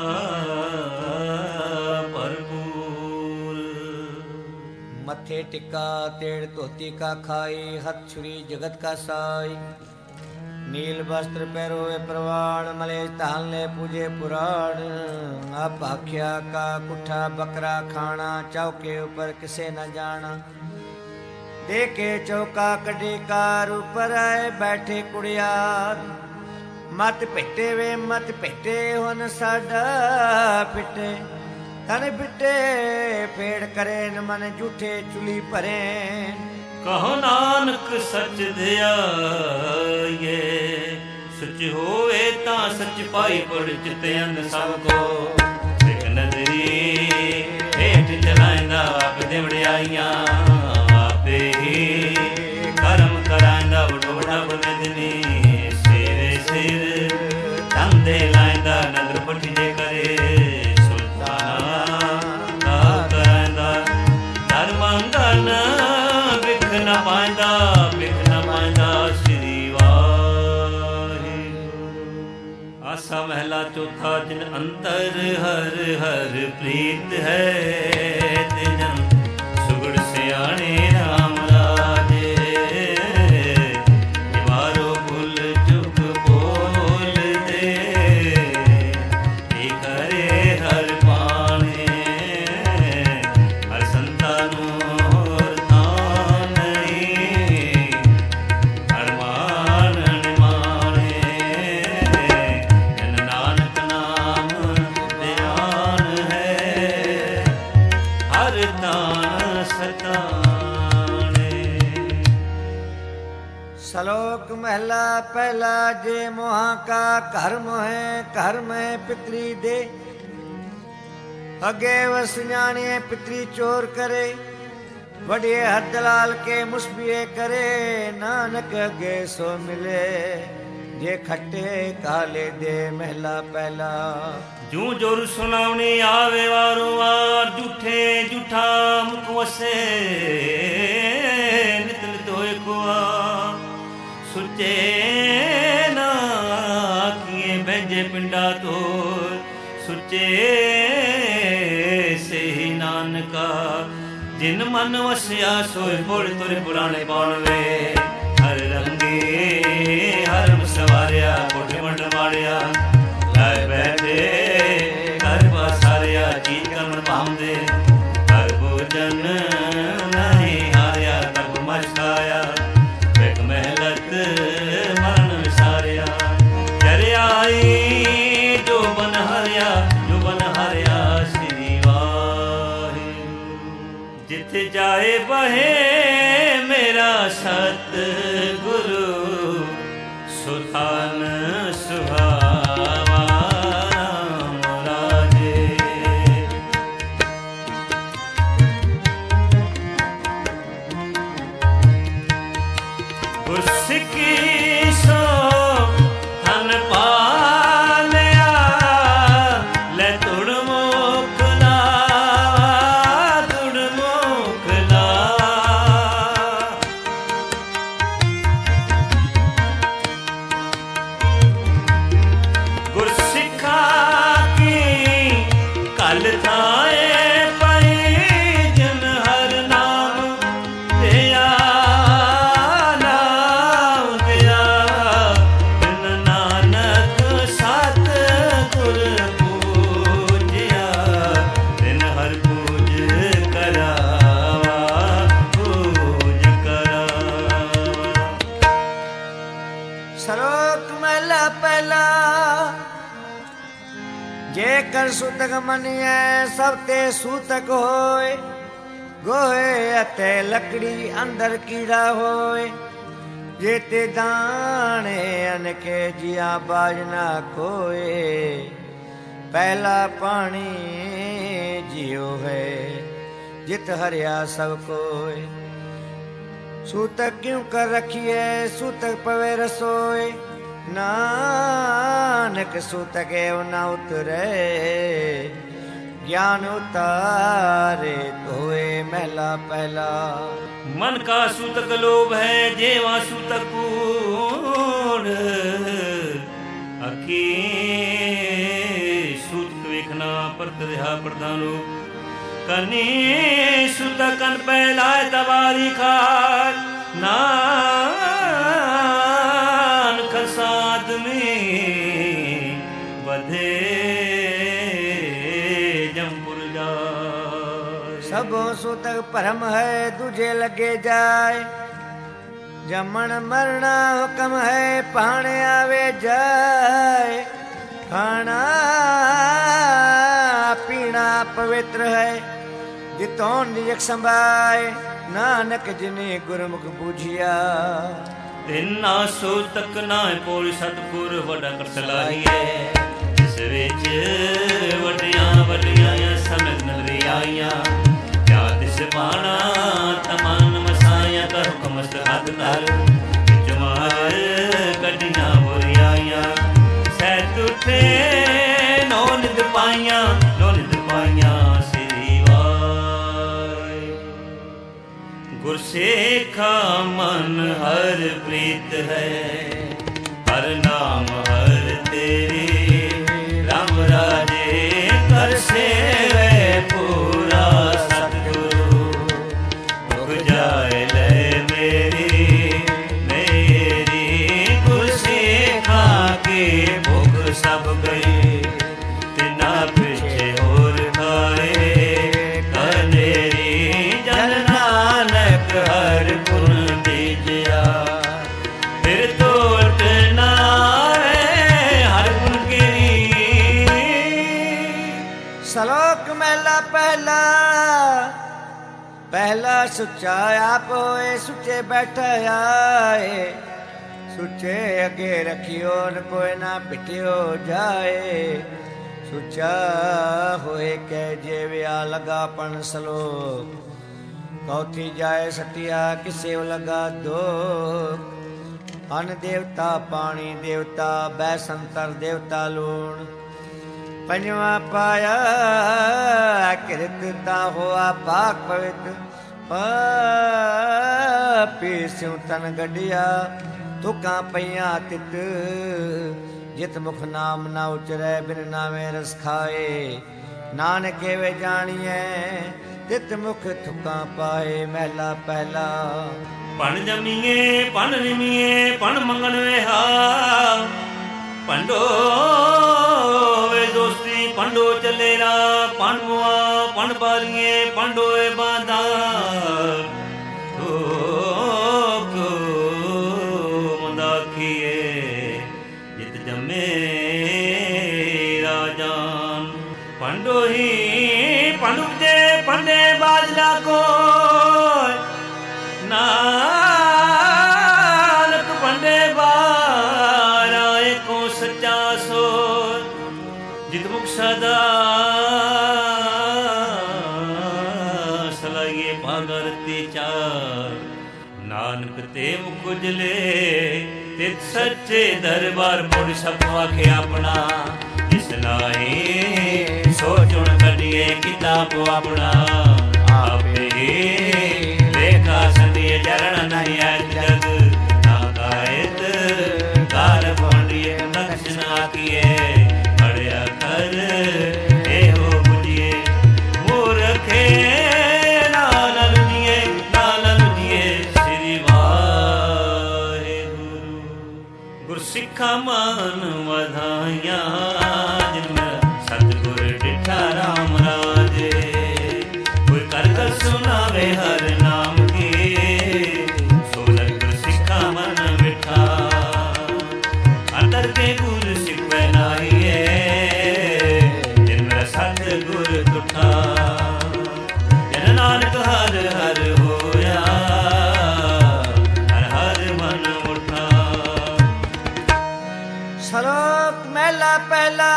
भरपूर। मथे टिका तेड़ धोती का खाई, हथ छुरी जगत का साई। नील वस्त्र पैरोए प्रवाण, मले ताल ले पूजे पुराण। आप आख्या का कुठा बकरा खाना, चौके ऊपर किसे न जाना। देखे चौका कटी कार, ऊपर आए बैठे कुड़ियार। मत पिटे वे मत पिटे, हुन साडा पिटे। तन पिटे पेड़ करे न मन, झूठे चुली भरे। कहो नानक सच ध्याये, सच होए ता सच पाई। पड़ चित अंध सब को सिख नजरी हेठ चलाइंदा। आप दे वड़ियाइयां आपे ही करम कराइंदा। वडो वडा बलदनी सिरे सिर तंदे लाइंदा। नजर पटी जे करे सुल्ताना का कराइंदा। धर्मंगन न पाइंदा बिख न पाइंदा। श्री वाहिगुरू। आसा महला चौथा। जिन अंतर हर हर प्रीत है, तिजन सुगड़ सियाणे राम राजे। निवारो भूल चुक बोल दे, करे हर पाने। हर संतानो श्लोक महला पहला। जे मोहा का घर मोहे, घर में पितरी दे। अगे वस न्याणे पितरी चोर करे। वडिए हर दलाल के मुस्बिए करे। नानक अगे सो मिले, जे खट्टे काले दे महला पहला। जू जोर सुनावनी आवे वारो वार। झूठे झूठा मुख वसे, नित नित होए खुआ। सुचे ना किए भेजे पिंडा तो, सुचे से ही नानका। जिन मन वसिया सोए बोल तुर पुराने पाणवे। हर रंगे हर सवारिया, कोठे मंड मारिया। लाए बैठे घर बसारिया, चीज कर्म पाऊंदे। हर भोजन नहीं हारिया, तब मछाया। बेक महलत मरण विसारिया। जरे आई जो बन हरिया, जो बन हरिया। श्री वाहिगुरू। जिथे जाए बहे मेरा सत गुरु, सुथान सुहावा राम राजे। उसकी सो धन पालिया, ले तुड़ मुख लावा ਕਰ ਸੂਤਕ ਮੰਨਿਐ ਸਭ ਤੇ ਸੂਤਕ ਹੋਏ, ਗੋਹੇ ਅਤੇ ਲੱਕੜੀ ਅੰਦਰ ਕੀੜਾ ਹੋਏ। ਜੇ ਤੇ ਦਾਣੇ ਅਨਕੇ ਜਿਆ ਬਾਜ ਨਾ ਕੋਏ, ਪਹਿਲਾ ਪਾਣੀ ਜਿਉ ਹੈ ਜਿਤ ਹਰਿਆ ਸਭ ਕੋਏ। ਸੂਤਕ ਕਿਉ ਕਰ ਰਖੀਐ ਸੂਤਕ ਪਵੇ ਰਸੋਏ, ਨਾਨਕ ਸੂਤਕ ਐਉ ਨਾ ਉਤਰੈ, ਗਿਆਨ ਉਤਾਰੇ ਧੋਏ ਮਹਿਲਾ ਪਹਿਲਾ। मन का सूतक लोभ है जेवा सूतक कूड़, अखी सूतक वेखना परत रहा प्रधानो। कनी सूतक कन पहलाए तबारी खार, नान खसाद में बधे सबो सूतक भरम है दूजे लगे जाए, जमन मरना हुक्म है पाने आवे जाए। खाना पीना पवित्र है जितों निजक संभाए, नानक जिने गुरमुख बूझिया। तिना सूतक ना पोल सतपुर वड़ा कर सलाहिए, इस विच वडियां वडियां समझ नगरी आईयां। पाना तमान मसाया कर हुकमस्त हद कर, जमार कटियां बुरियाइयां सैत उठे नौ निद पाइयां, नौ निद पाइयां श्री वाय। गुरसेखा मन हर प्रीत है, हर नाम हर तेरे राम राजे कर सेवे पूरा। जाए ले मेरी मेरी गुरसेखा के भुग सब गए, तिना पीछे और खाए कनेरी जन नानक हर गुण दीजिया। फिर तोट ना हर गुण गिरी। सलोक महला पहला, पहला सुचा आप होए सुचे बैठा आए, सुचे अगे रखियो न कोई ना पिटियो जाए। सुचा होए कह जेविया लगापन सलोक, कौथी जाए सटिया किसे लगा दो। अन देवता पानी देवता बैसंतर देवता लूण, पंजवा पाया कृत होआ पाक पवित्र। पापी स्यों तन गढ़िया तुका पइया तित, जित मुख नाम ना उचरै बिन नामे रस खाए। नानक वे जानिए तित मुख थुका पाए महला पहला। पण जमीए पण निमिए पण मंगन वेहा, पंडो वे दोस्ती पंडो चलेरा। पण मुआ पण बालिए पंडो ए बांधा, तो को मंदाखिए जित जमे राजान। पंडो ही पंडु दे पंडे बाजला को, नानक पंडे बारा एको सच्चा सो। जित मुख सदा सलाइए भागरती चार, नानक ते मुख उजले तित सच्चे दरबार। मुड़ सब आखे अपना जिस नाई सोचुण करिए किताब अपना। आपे लेखा संदिए चरण नहीं आयत जग, ना गायत कार पांडिए दक्षिणा किए। अड़या कर एहो बुझिए मूर्खे नाल दिए नाल दिए श्री वाहेगुरु। गुरसिखा मान वधाइया जिन सतगुर डिठा राम राजे। कोई कर कर सुनावे हर नाम के, सोलह गुरसिखा मन मिठा। अंदर के गुर सिख बनाइए जिन ਹਰ ਹਰ ਹੋਇਆ, ਹਰ ਹਰ ਮਨ ਉਠਾ। ਸ਼ਲੋਕ ਮਹਿਲਾ ਪਹਿਲਾ।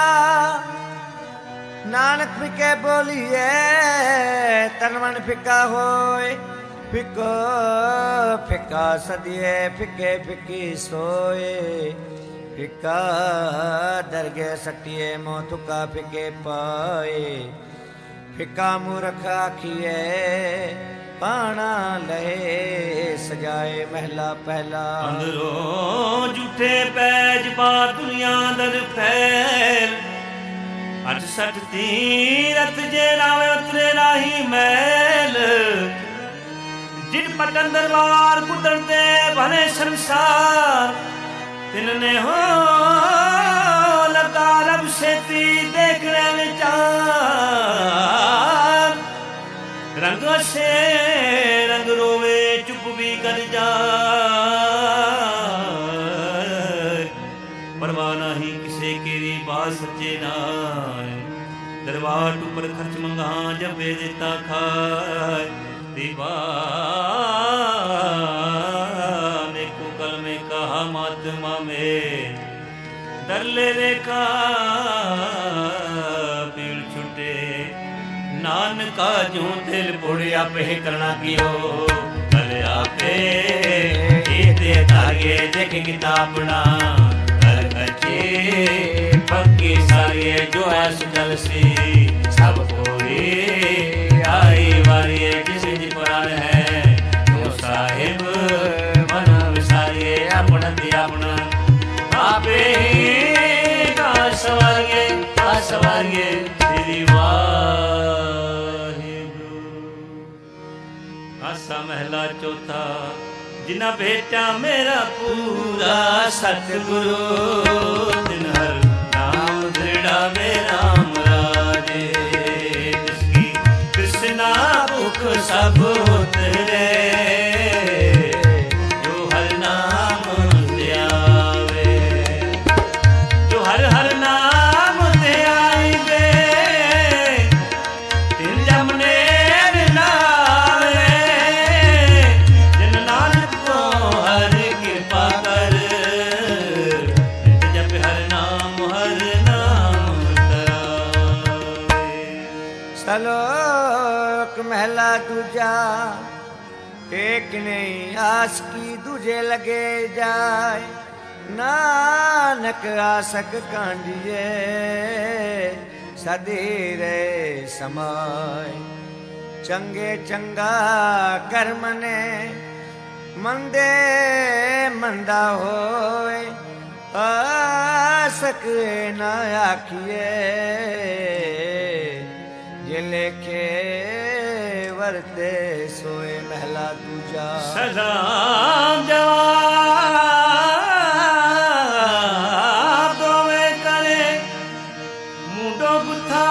ਨਾਨਕ ਫਿੱਕੇ ਬੋਲੀਏ ਤਨ ਮਨ ਫਿੱਕਾ ਹੋਏ, ਫਿੱਕੋ ਫਿੱਕਾ ਸਦੀਏ ਫਿੱਕੇ ਫਿੱਕੀ ਸੋਏ, ਫਿੱਕਾ ਦਰਗੇ ਸੱਟੀਏ ਮੋਹ ਤੁਕਾ ਫਿੱਕੇ ਪਾਏ, ਫਿੱਕਾ ਮੂਰਖ ਆਖੀਏ ਪਾਣਾ ਲਏ ਸਜਾਏ। ਮਹਿਲਾ ਪਹਿਲਾ। ਅੰਦਰੋਂ ਝੂਠੇ ਪੈਜ ਪਾ ਦੁਨੀਆ ਦਰ ਫੈਲ, ਅਠ ਸਠ ਤੀਰਥ ਜੇ ਰਾਵੇ ਉਤਰੇ ਰਾਹੀ ਮੈਲ, ਜਿਨ ਪਟਨ ਦਰਬਾਰ ਕੁਦਰਤ ਦੇ ਭਲੇ ਸੰਸਾਰ, ਤਿਨ ਨੇ ਹੋ ਲਗਾ ਰਬ ਛੇਤੀ ਦੇਖ ਲੈ ਵਿਚਾਰ, ਰੰਗ ਸੇ ਰੰਗ ਰੋਵੇ ਚੁੱਪ ਵੀ ਕਰ ਜਾ, ਪਰਵਾਹ ਨਹੀਂ ਕਿਸੇ ਕੀਰੀ ਬਾਤ ਸੱਚੇ ਨਾਏ, ਦਰਬਾਰ ਉੱਪਰ ਖਰਚ ਮੰਗਾ ਜਪੇ ਦਿੱਤਾ ਖਾਏ, ਦੀਵਾ ਨੇ ਕੋ ਕਲ ਮੇ ਕਹਾ ਮਾਤਮਾ ਮੇ, ਦਰਲੇ ਰੇਖਾ ਪੀੜ ਛੁਟੇ, ਨਾਨਕਾ ਜੂ ਦਿਲ ਪੁੜਿਆ ਪੇ ਕਰਨਾ ਕੀਓ, ਕਲ ਆਪੇ ਇਹ ਤੇ ਧਾਗੇ ਦੇਖ ਕਿਤਾਬਣਾ, ਕਰ ਕਚੇ ਪੱਕੀ ਸਾਰੀਏ ਜੋ ਐਸ ਜਲ ਸੀ, ਸਭ ਕੋਈ ਆਈ ਵਾਰੀਏ ਕਿਸੇ ਦੀ ਪ੍ਰਾਣ ਹੈ, ਜੋ ਸਾਹਿਬ ਮਨ ਵਿਸਾਰੀਏ ਆਪਣਾ ਤੇ ਆਪਣਾ, ਆਪੇ ਹੀ ਕਾ ਸਵਾਰੀਏ ਕਾ ਸਵਾਰੀਏ ਤੇਰੀ ਵਾਹਿਗੁਰੂ। ਆਸਾ ਮਹਿਲਾ ਚੌਥਾ। ਜਿਨਾ ਭੇਟਾ ਮੇਰਾ ਪੂਰਾ ਸਤਿਗੁਰੂ, ਤਿਨ ਹਰ ਨਾਮ ਦ੍ਰਿੜਾ ਵੇ ਰਾਮ ਰਾਜੇ, ਜਿਸਕੀ ਕ੍ਰਿਸ਼ਨਾ ਭੁਖ ਸਭ ਉਤਰੇ, ਜੋ ਹਰ ਨਾਮ ਧਿਆਵੇ, ਜੋ ਹਰ ਹਰ ਨਾਮ ਧਿਆਈਵੇ, ਤਿਨ ਜਮਨੇ ਸ਼ਲੋਕ ਮਹਿਲਾ ਦੂਜਾ। ਇੱਕ ਨਹੀਂ ਆਸਕੀ ਦੂਜੇ ਲਗੇ ਜਾਏ, ਨਾਨਕ ਆਸਕ ਕਾਂਢੀਏ ਸਦੀ ਰੇ ਸਮਾਏ, ਚੰਗੇ ਚੰਗਾ ਕਰਮ ਨੇ ਮੰਦੇ ਮੰਦਾ ਹੋਏ, ਆਸਕ ਨਾ ਆਖੀਏ ਜੇ ਲੇਖੇ ਵਰਤੇ ਸੋਏ। ਮਹਿਲਾ ਦੂਜਾ। ਸਲਾਮ ਜਵਾਬ ਦੋਵੇਂ ਕਰੇ, ਮੁੰਡੋ ਗੁੱਥਾ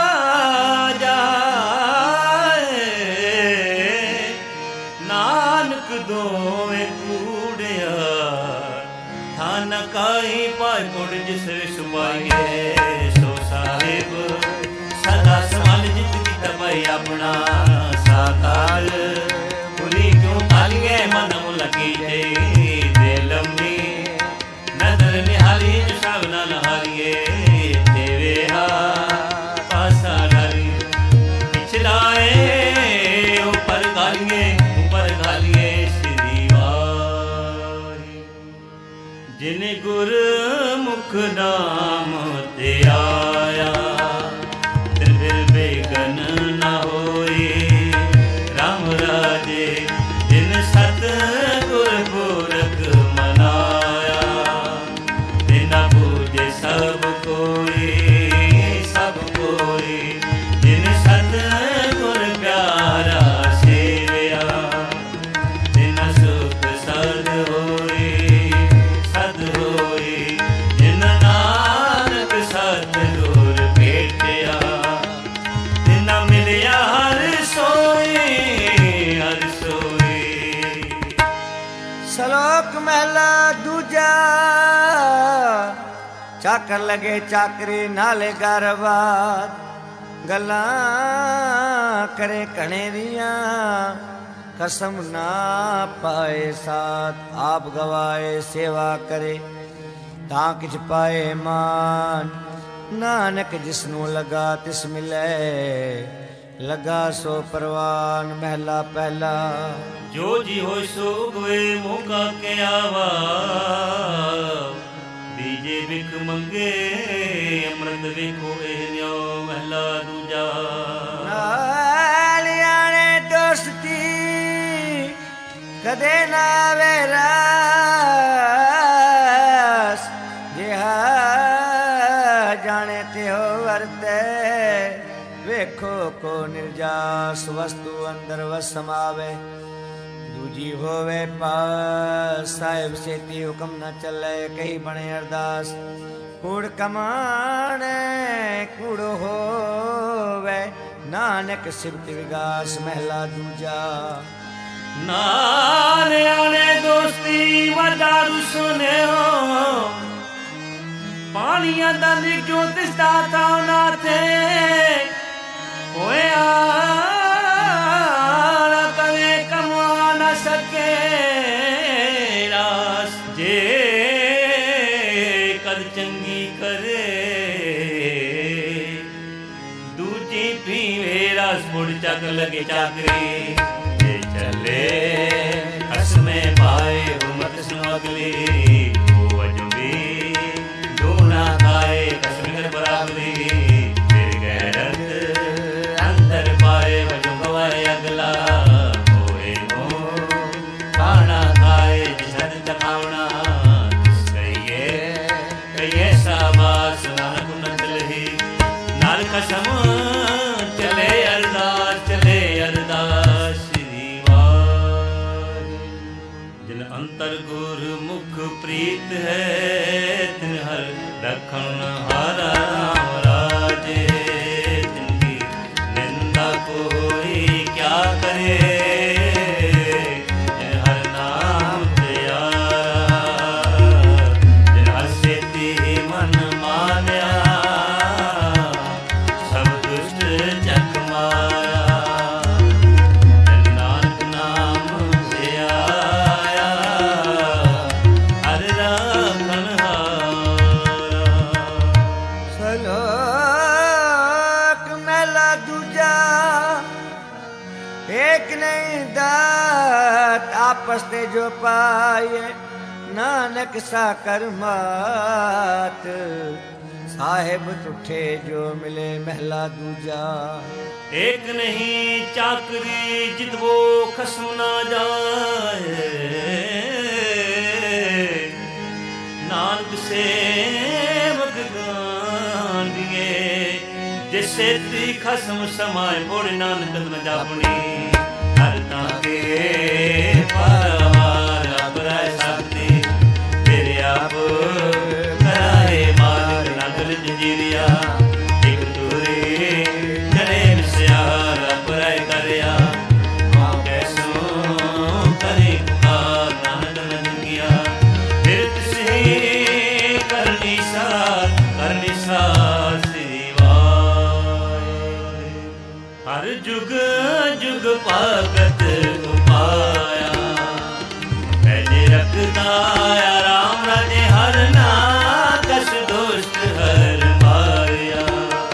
ਜਾਏ, ਨਾਨਕ ਦੋਵੇਂ ਕੂੜਿਆ, ਥਾਨ ਕਾਈ ਪਾਏ ਕੋੜ ਜਿਸ ਸੁਭਾਈਏ, ਸੋ ਸਾਹਿਬ ਸਦਾ ਸਮਾਲ ਜਿਤ ਕੀਤਾ ਭਾਈ ਆਪਣਾ, ਸਾਕਾਰ ਪੁਰੀ ਕਿਉਂ ਕਾਲੀਏ ਮਨ ਮੁ ਲਗੀ ਜੇ, ਦੇ ਲੰਮੀ ਨਜ਼ਰ ਨਿਹਾਲੀ ਜੋ ਸਭ ਨਾ ਨਹਾਰੀਏ, ਦੇਵੇ ਹਾ ਪਾਸਾ ਡਾਲੀ ਪਿਛਲਾਏ, ਉੱਪਰ ਗਾਲੀਏ ਉੱਪਰ ਗਾਲੀਏ ਸ੍ਰੀ ਵਾਹਿ, ਜਿਨ ਗੁਰ ਮੁਖ ਨਾਮ ਤੇ ਆਇਆ, ਨਾ ਹੋਈ ਰਾਮ ਰਾਜੇ, ਜਿਨ ਸਤ ਗੁਰ ਪੁਰਖ ਮਨਾਇਆ, ਤਿਨਾ ਪੂਜੇ ਸਭ ਕੋਈ ਸਭ ਕੋਈ, ਜਿਨ ਸਤ ਗੁਰ ਪਿਆਰਾ ਸੇਵਿਆ, ਤਿਨਾ ਸੁਖ ਸਦ ਹੋਈ ਸਦ ਹੋਈ, ਜਿਨ ਨਾਨਕ ਸਤ ਗੁਰ ਭੇਟਿਆ, ਮਿਲਿਆ ਹਰ ਸੋਈ ਹਰ ਸੋਈ। ਸ਼ਲੋਕ ਮਹਿਲਾ ਦੂਜਾ। ਚਾਕਰ ਲਗੇ ਚਾਕਰੀ ਨਾਲੇ ਗਰਬਾਦ, ਗੱਲਾਂ ਕਰੇ ਘਣੇਰੀਆਂ ਕਸਮ ਨਾ ਪਾਏ ਸਾਥ ਆਪ ਗਵਾਏ ਸੇਵਾ ਕਰੇ ਤਾਂ ਕਿਛ ਪਾਏ ਮਾਨ ਨਾਨਕ ਜਿਸ ਨੂੰ ਲਗਾ ਤਿਸ ਮਿਲੇ ਲਗਾ ਸੋ ਪਰਵਾਨ ਮਹਿਲਾ ਪਹਿਲਾ ਜੋ ਜੀ ਹੋਇ ਸੋ ਉਗਵੇ ਮੋਕਾ ਕੇ ਆਵਾ ਦੀਜੇ ਵਿਖ ਮੰਗੇ ਅੰਮ੍ਰਿਤ ਵੇਖੋ ਇਹ ਨਿਉ ਮਹਿਲਾ ਦੂਜਾ ਨਾਲਿਆਣੇ ਦੋਸਤੀ ਕਦੇ ਨਾ ਵੇਰਾਸ ਜਿਹਾ ਜਾਣੇ ਤੇ ਹੋ ਵਰਤੇ ਵੇਖੋ ਕੋ ਨਿਰਜਾਸ ਵਸਤੂ ਅੰਦਰ ਵਸ ਸਮਾਵੇ ਦੂਜੀ ਹੋਵੇ ਪਾਸ ਸਾਹਿਬ ਸੇਤੀ ਹੁਕਮ ਨਾ ਚੱਲੇ ਕਹੀ ਬਣੇ ਅਰਦਾਸ ਕੂੜ ਕਮਾਣੇ ਕੂੜ ਹੋਵੇ ਨਾਨਕ ਸਿਫਤ ਵਿਗਾਸ ਮਹਿਲਾ ਦੂਜਾ ਨਾਲਿਆਣੇ ਦੋਸਤੀ ਵਡਾਰੂ ਸੁਨਿਓ ਪਾਣੀਆਂ ਦਾ ਨਿਜੋ ਤਿਸਦਾ ਤਾਂ ਨਾ ਥੇ ਹੋਇਆ ਨਾ ਕਦੇ ਕਮਾ ਨਾ ਸਕੇ ਰਾਸ ਜੇ ਕਦ ਚੰਗੀ ਕਰੇ ਦੂਜੀ ਪੀਵੇ ਰਸ ਮੁੜ ਚੱਕ ਲਗੇ ਚਾਕਰੀ ਜੇ ਚੱਲੇ ਹਸਮੇ ਪਾਏ ਉਮਤ ਸੁ ਅਗਲੀ ਉਹ ਵਜੂਗੀ ਦੋਨਾ ਖਾਏ ਕਸਮ ਬਰਾਬਰੀ ਫਿਰ ਗੈਰਤ ਅੰਦਰ ਪਾਏ ਵਜੂ ਗਵਾਏ ਅਗਲਾ ਹੋਏ ਮੋ ਖਾਣਾ ਖਾਏ ਜਿਸਦ ਤਕਾਉਣਾ ਕਹੀਏ ਕਹੀਏ ਸਾਬਾਸ ਨਾਨਕ ਨੰਦ ਲਹੀ ਨਾਲ ਕਸਮ ਚਲੇ ਅਰਦਾਸ ਚਲੇ ਅਰਦਾਸ ਸ੍ਰੀ ਵਾਹਿ ਜਿਨ ਅੰਤਰ ਗੁਰ ਮੁਖ ਪ੍ਰੀਤ ਹੈ ਤਿਨ ਹਰ ਰਖਣ ਹਾਰਾ ਰਾਮ ਰਾਜੇ ਜਿਨਕੀ ਨਿੰਦਾ ਕੋਈ ਕਿਆ ਕਰੇ ਜਿਨ ਹਰ ਨਾਮ ਪਿਆਰਾ ਜਿਨ ਹਰ ਸੇਤੀ ਮਨ ਮਾਨਿਆ ਸਭ ਦੁਸ਼ਟ ਜਗ ਮਾਇਆ ਜਿਨ ਨਾਨਕ ਨਾਮ ਧਿਆਇਆ ਹਰਿ ਰਾਖਣ ਸਲੋਕ ਮਹਿਲਾ ਦੂਜਾ ਏਕ ਨਹੀਂ ਦਾਤ ਆਪਸ ਤੇ ਜੋ ਪਾਏ ਨਾਨਕ ਸਾ ਕਰਮਾਤ ਸਾਹਿਬ ਤੁਠੇ ਜੋ ਮਿਲੇ ਮਹਿਲਾ ਦੂਜਾ एक नहीं चाकरी जितवो खसम ना जाए नानक सेवक गांधिए जिसे ती खसम समाए मोड़ नानक न जापनी हर ताके पारवार अपराय सकती तेरे आप कराए मालिक नगल जंजीरिया एक तुरी करे विस्यार अपराय करिया मां कैसो करे पुकार नानक न जंगिया फिर तुसी करनी सार करनी सार श्री वाहे हर जुग जुग भगत उपाया पहले रखदाया राम राजे हर ना कस दुष्ट हर मारिया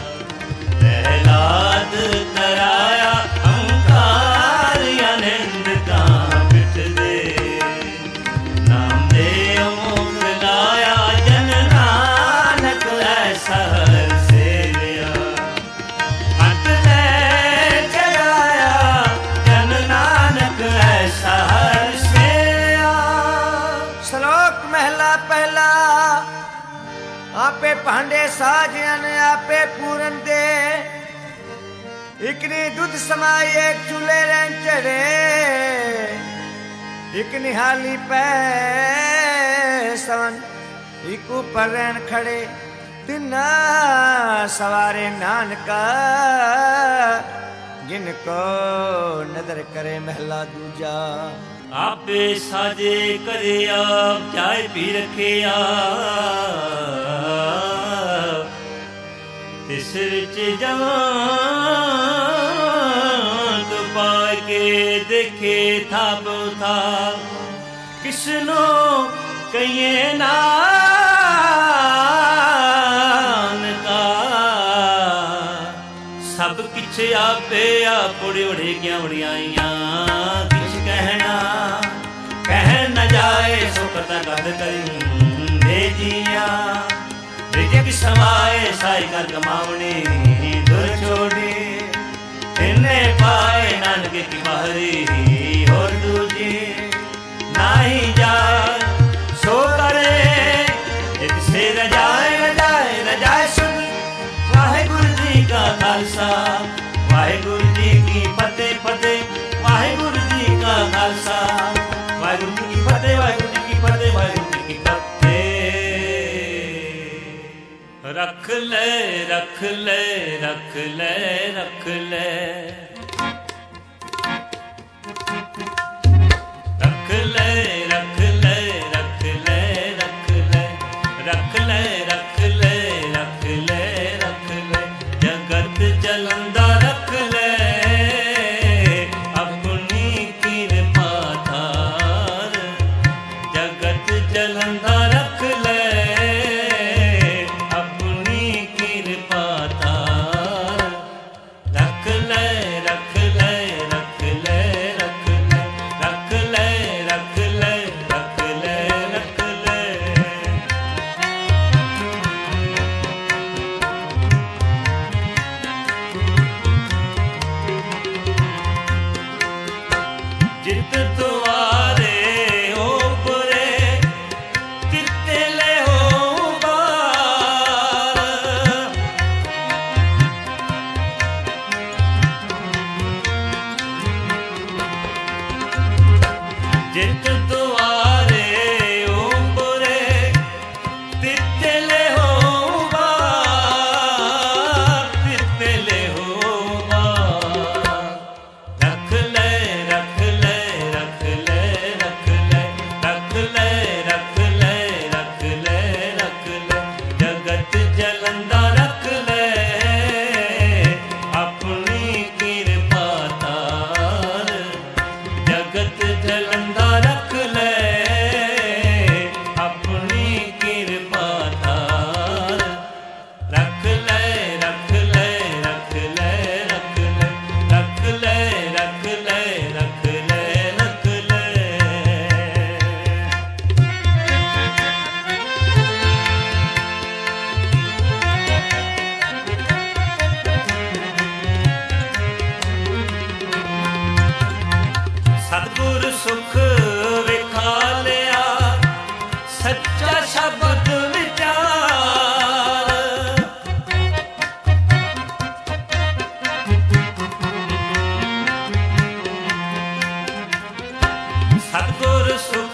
प्रहलाद कराया अहंकार या निंद का मिट दे नाम दे अमोघ लाया जन नानक ऐसा हर से लिया हट ले चलाया जन नानक ऐसा हर से लिया ਸ਼ਲੋਕ ਮਹਿਲਾ ਪਹਿਲਾ ਆਪੇ ਭਾਂਡੇ ਸਾਜਨ ਆਪੇ ਪੂਰਨ ਦੇ ਇਕ ਨੇ ਦੁੱਧ ਸਮਾਏ ਚੁੱਲੇ ਰਹਿ ਚੜੇ ਇਕ ਨਿਹਾਲੀ ਪੈ ਸਵਨ ਇਕ ਉਪਰ ਰਹਿਣ ਖੜੇ ਤਿੰਨਾ ਸਵਾਰੇ ਨਾਨਕਾ ਜਿਨ ਕੋ ਨਦਰ ਕਰੇ ਮਹਿਲਾ ਦੂਜਾ आपे साजे करे आप चाय पी रखे आप ਤਿਸ ਵਿੱਚ ਜਾਨ ਪਾ ਕੇ ਦੇਖੇ ਥਾਪ ਥਾਪ ਕਿਸਨੋ ਕਹੀਏ ਨਾਨਕਾ ਸਭ ਕਿਛ ਆਪੇ ਆਪੜੇ ਉੜੇ ਗਿਆ ਵੜਿਆਈਆਂ ਕਿਛ ਕਹਿਣਾ ਕਹਿ ਨ ਜਾਏ ਸੋ ਕਥਾ ਕਦ ਕਰਿੰਦੇ ਜੀਆਂ ਰਿਜਕ ਸਮਾਏ ਸਾਈ ਕਰ ਕਮਾਵਣੀ ਦੁਰ ਛੋੜੀ ਇਹਨੇ ਪਾਏ ਨਾਨਕ ਕੀ ਬਾਹਰੀ ਹੋਰ ਦੂਜੀ ਨਾਹੀ ਜਾਏ ਸੋ ਕਰੇ ਜਿਤ ਸੇ ਰਜਾਏ ਰਜਾਏ ਰਜਾਏ ਸੁਣ ਵਾਹਿਗੁਰੂ ਜੀ ਕਾ ਖਾਲਸਾ ਵਾਹਿਗੁਰੂ ਜੀ ਕੀ ਫਤਿਹ ਫਤਿਹ ਵਾਹਿਗੁਰੂ ਜੀ ਕਾ ਖਾਲਸਾ ਵਾਹਿਗੁਰੂ ਜੀ ਕੀ ਫਤਿਹ ਵਾਹਿਗੁਰੂ ਜੀ ਕੀ ਫਤਿਹ ਵਾਹਿਗੁਰੂ ਜੀ ਕੀ ਫਤਿਹ। ਰੱਖ ਲੈ ਰੱਖ ਲੈ ਰੱਖ ਲੈ ਰੱਖ ਲੈ ਰੱਖ ਲੈ ਰੱਖ ਲੈ ਰੱਖ ਲੈ ਰੱਖ ਲੈ ਰੱਖ ਲੈ ਰੱਖ ਲੈ ਰੱਖ ਲੈ ਰੱਖ ਲੈ ਜਗਤ ਜਲੰਦਾ ਰੱਖ ਲੈ ਆਪਣੀ ਕਿਰਪਾ ਧਾਰ ਜਗਤ ਜਲੰਦਾ ਰੱਖ ਲੈ ਆਪਣੀ ਕਿਰਪਾ ਧਾਰ ਰੱਖ ਲੈ ਰੱਖ ਲੈ ਰੱਖ ਲੈ ਰੱਖ ਲੈ ਰੱਖ ਲੈ ਰੱਖ ਲੈ ਰੱਖ ਲੈ ਰੱਖ ਲੈ ਜਿਤ ਦੁਆਰੇ ਓਪਰੇ ਤਿਰਤੇ ਲੈ ਹੋ ਬਾਰ ਜਿਤ ਦੁਆਰੇ ਓਪਰੇ ਤਿਰਤੇ ਲੈ ਹੋ ਬਾਰ ਤਿਰਤੇ ਲੈ ਹੋ ਬਾਰ ਰੱਖ ਲੈ ਰੱਖ ਲੈ ਰੱਖ ਲੈ ਰੱਖ ਲੈ ਰੱਖ ਲੈ ਰੱਖ ਲੈ ਰੱਖ ਲੈ ਰੱਖ ਲੈ ਜਗਤ ਜਲੰਦਾ ਰੱਖ ਲੈ ਆਪਣੀ ਕਿਰਪਾ ਧਾਰ ਜਗਤ ਜਲੰਦਾ ਰੱਖ ਲੈ ਆਪਣੀ ਕਿਰਪਾ ਧਾਰ ਰੱਖ ਲੈ ਰੱਖ ਲੈ ਰੱਖ ਲੈ ਰੱਖ ਲੈ ਰੱਖ ਲੈ ਰੱਖ ਲੈ ਰੱਖ ਲੈ ਰੱਖ ਲੈ ਸਤਿਗੁਰ ਸੁਖ ਵੇਖਾ ਲਿਆ ਸੱਚਾ ਸ਼ਬਦ ਵਿਚਾਰ ਸਤਿਗੁਰ ਸੁਖ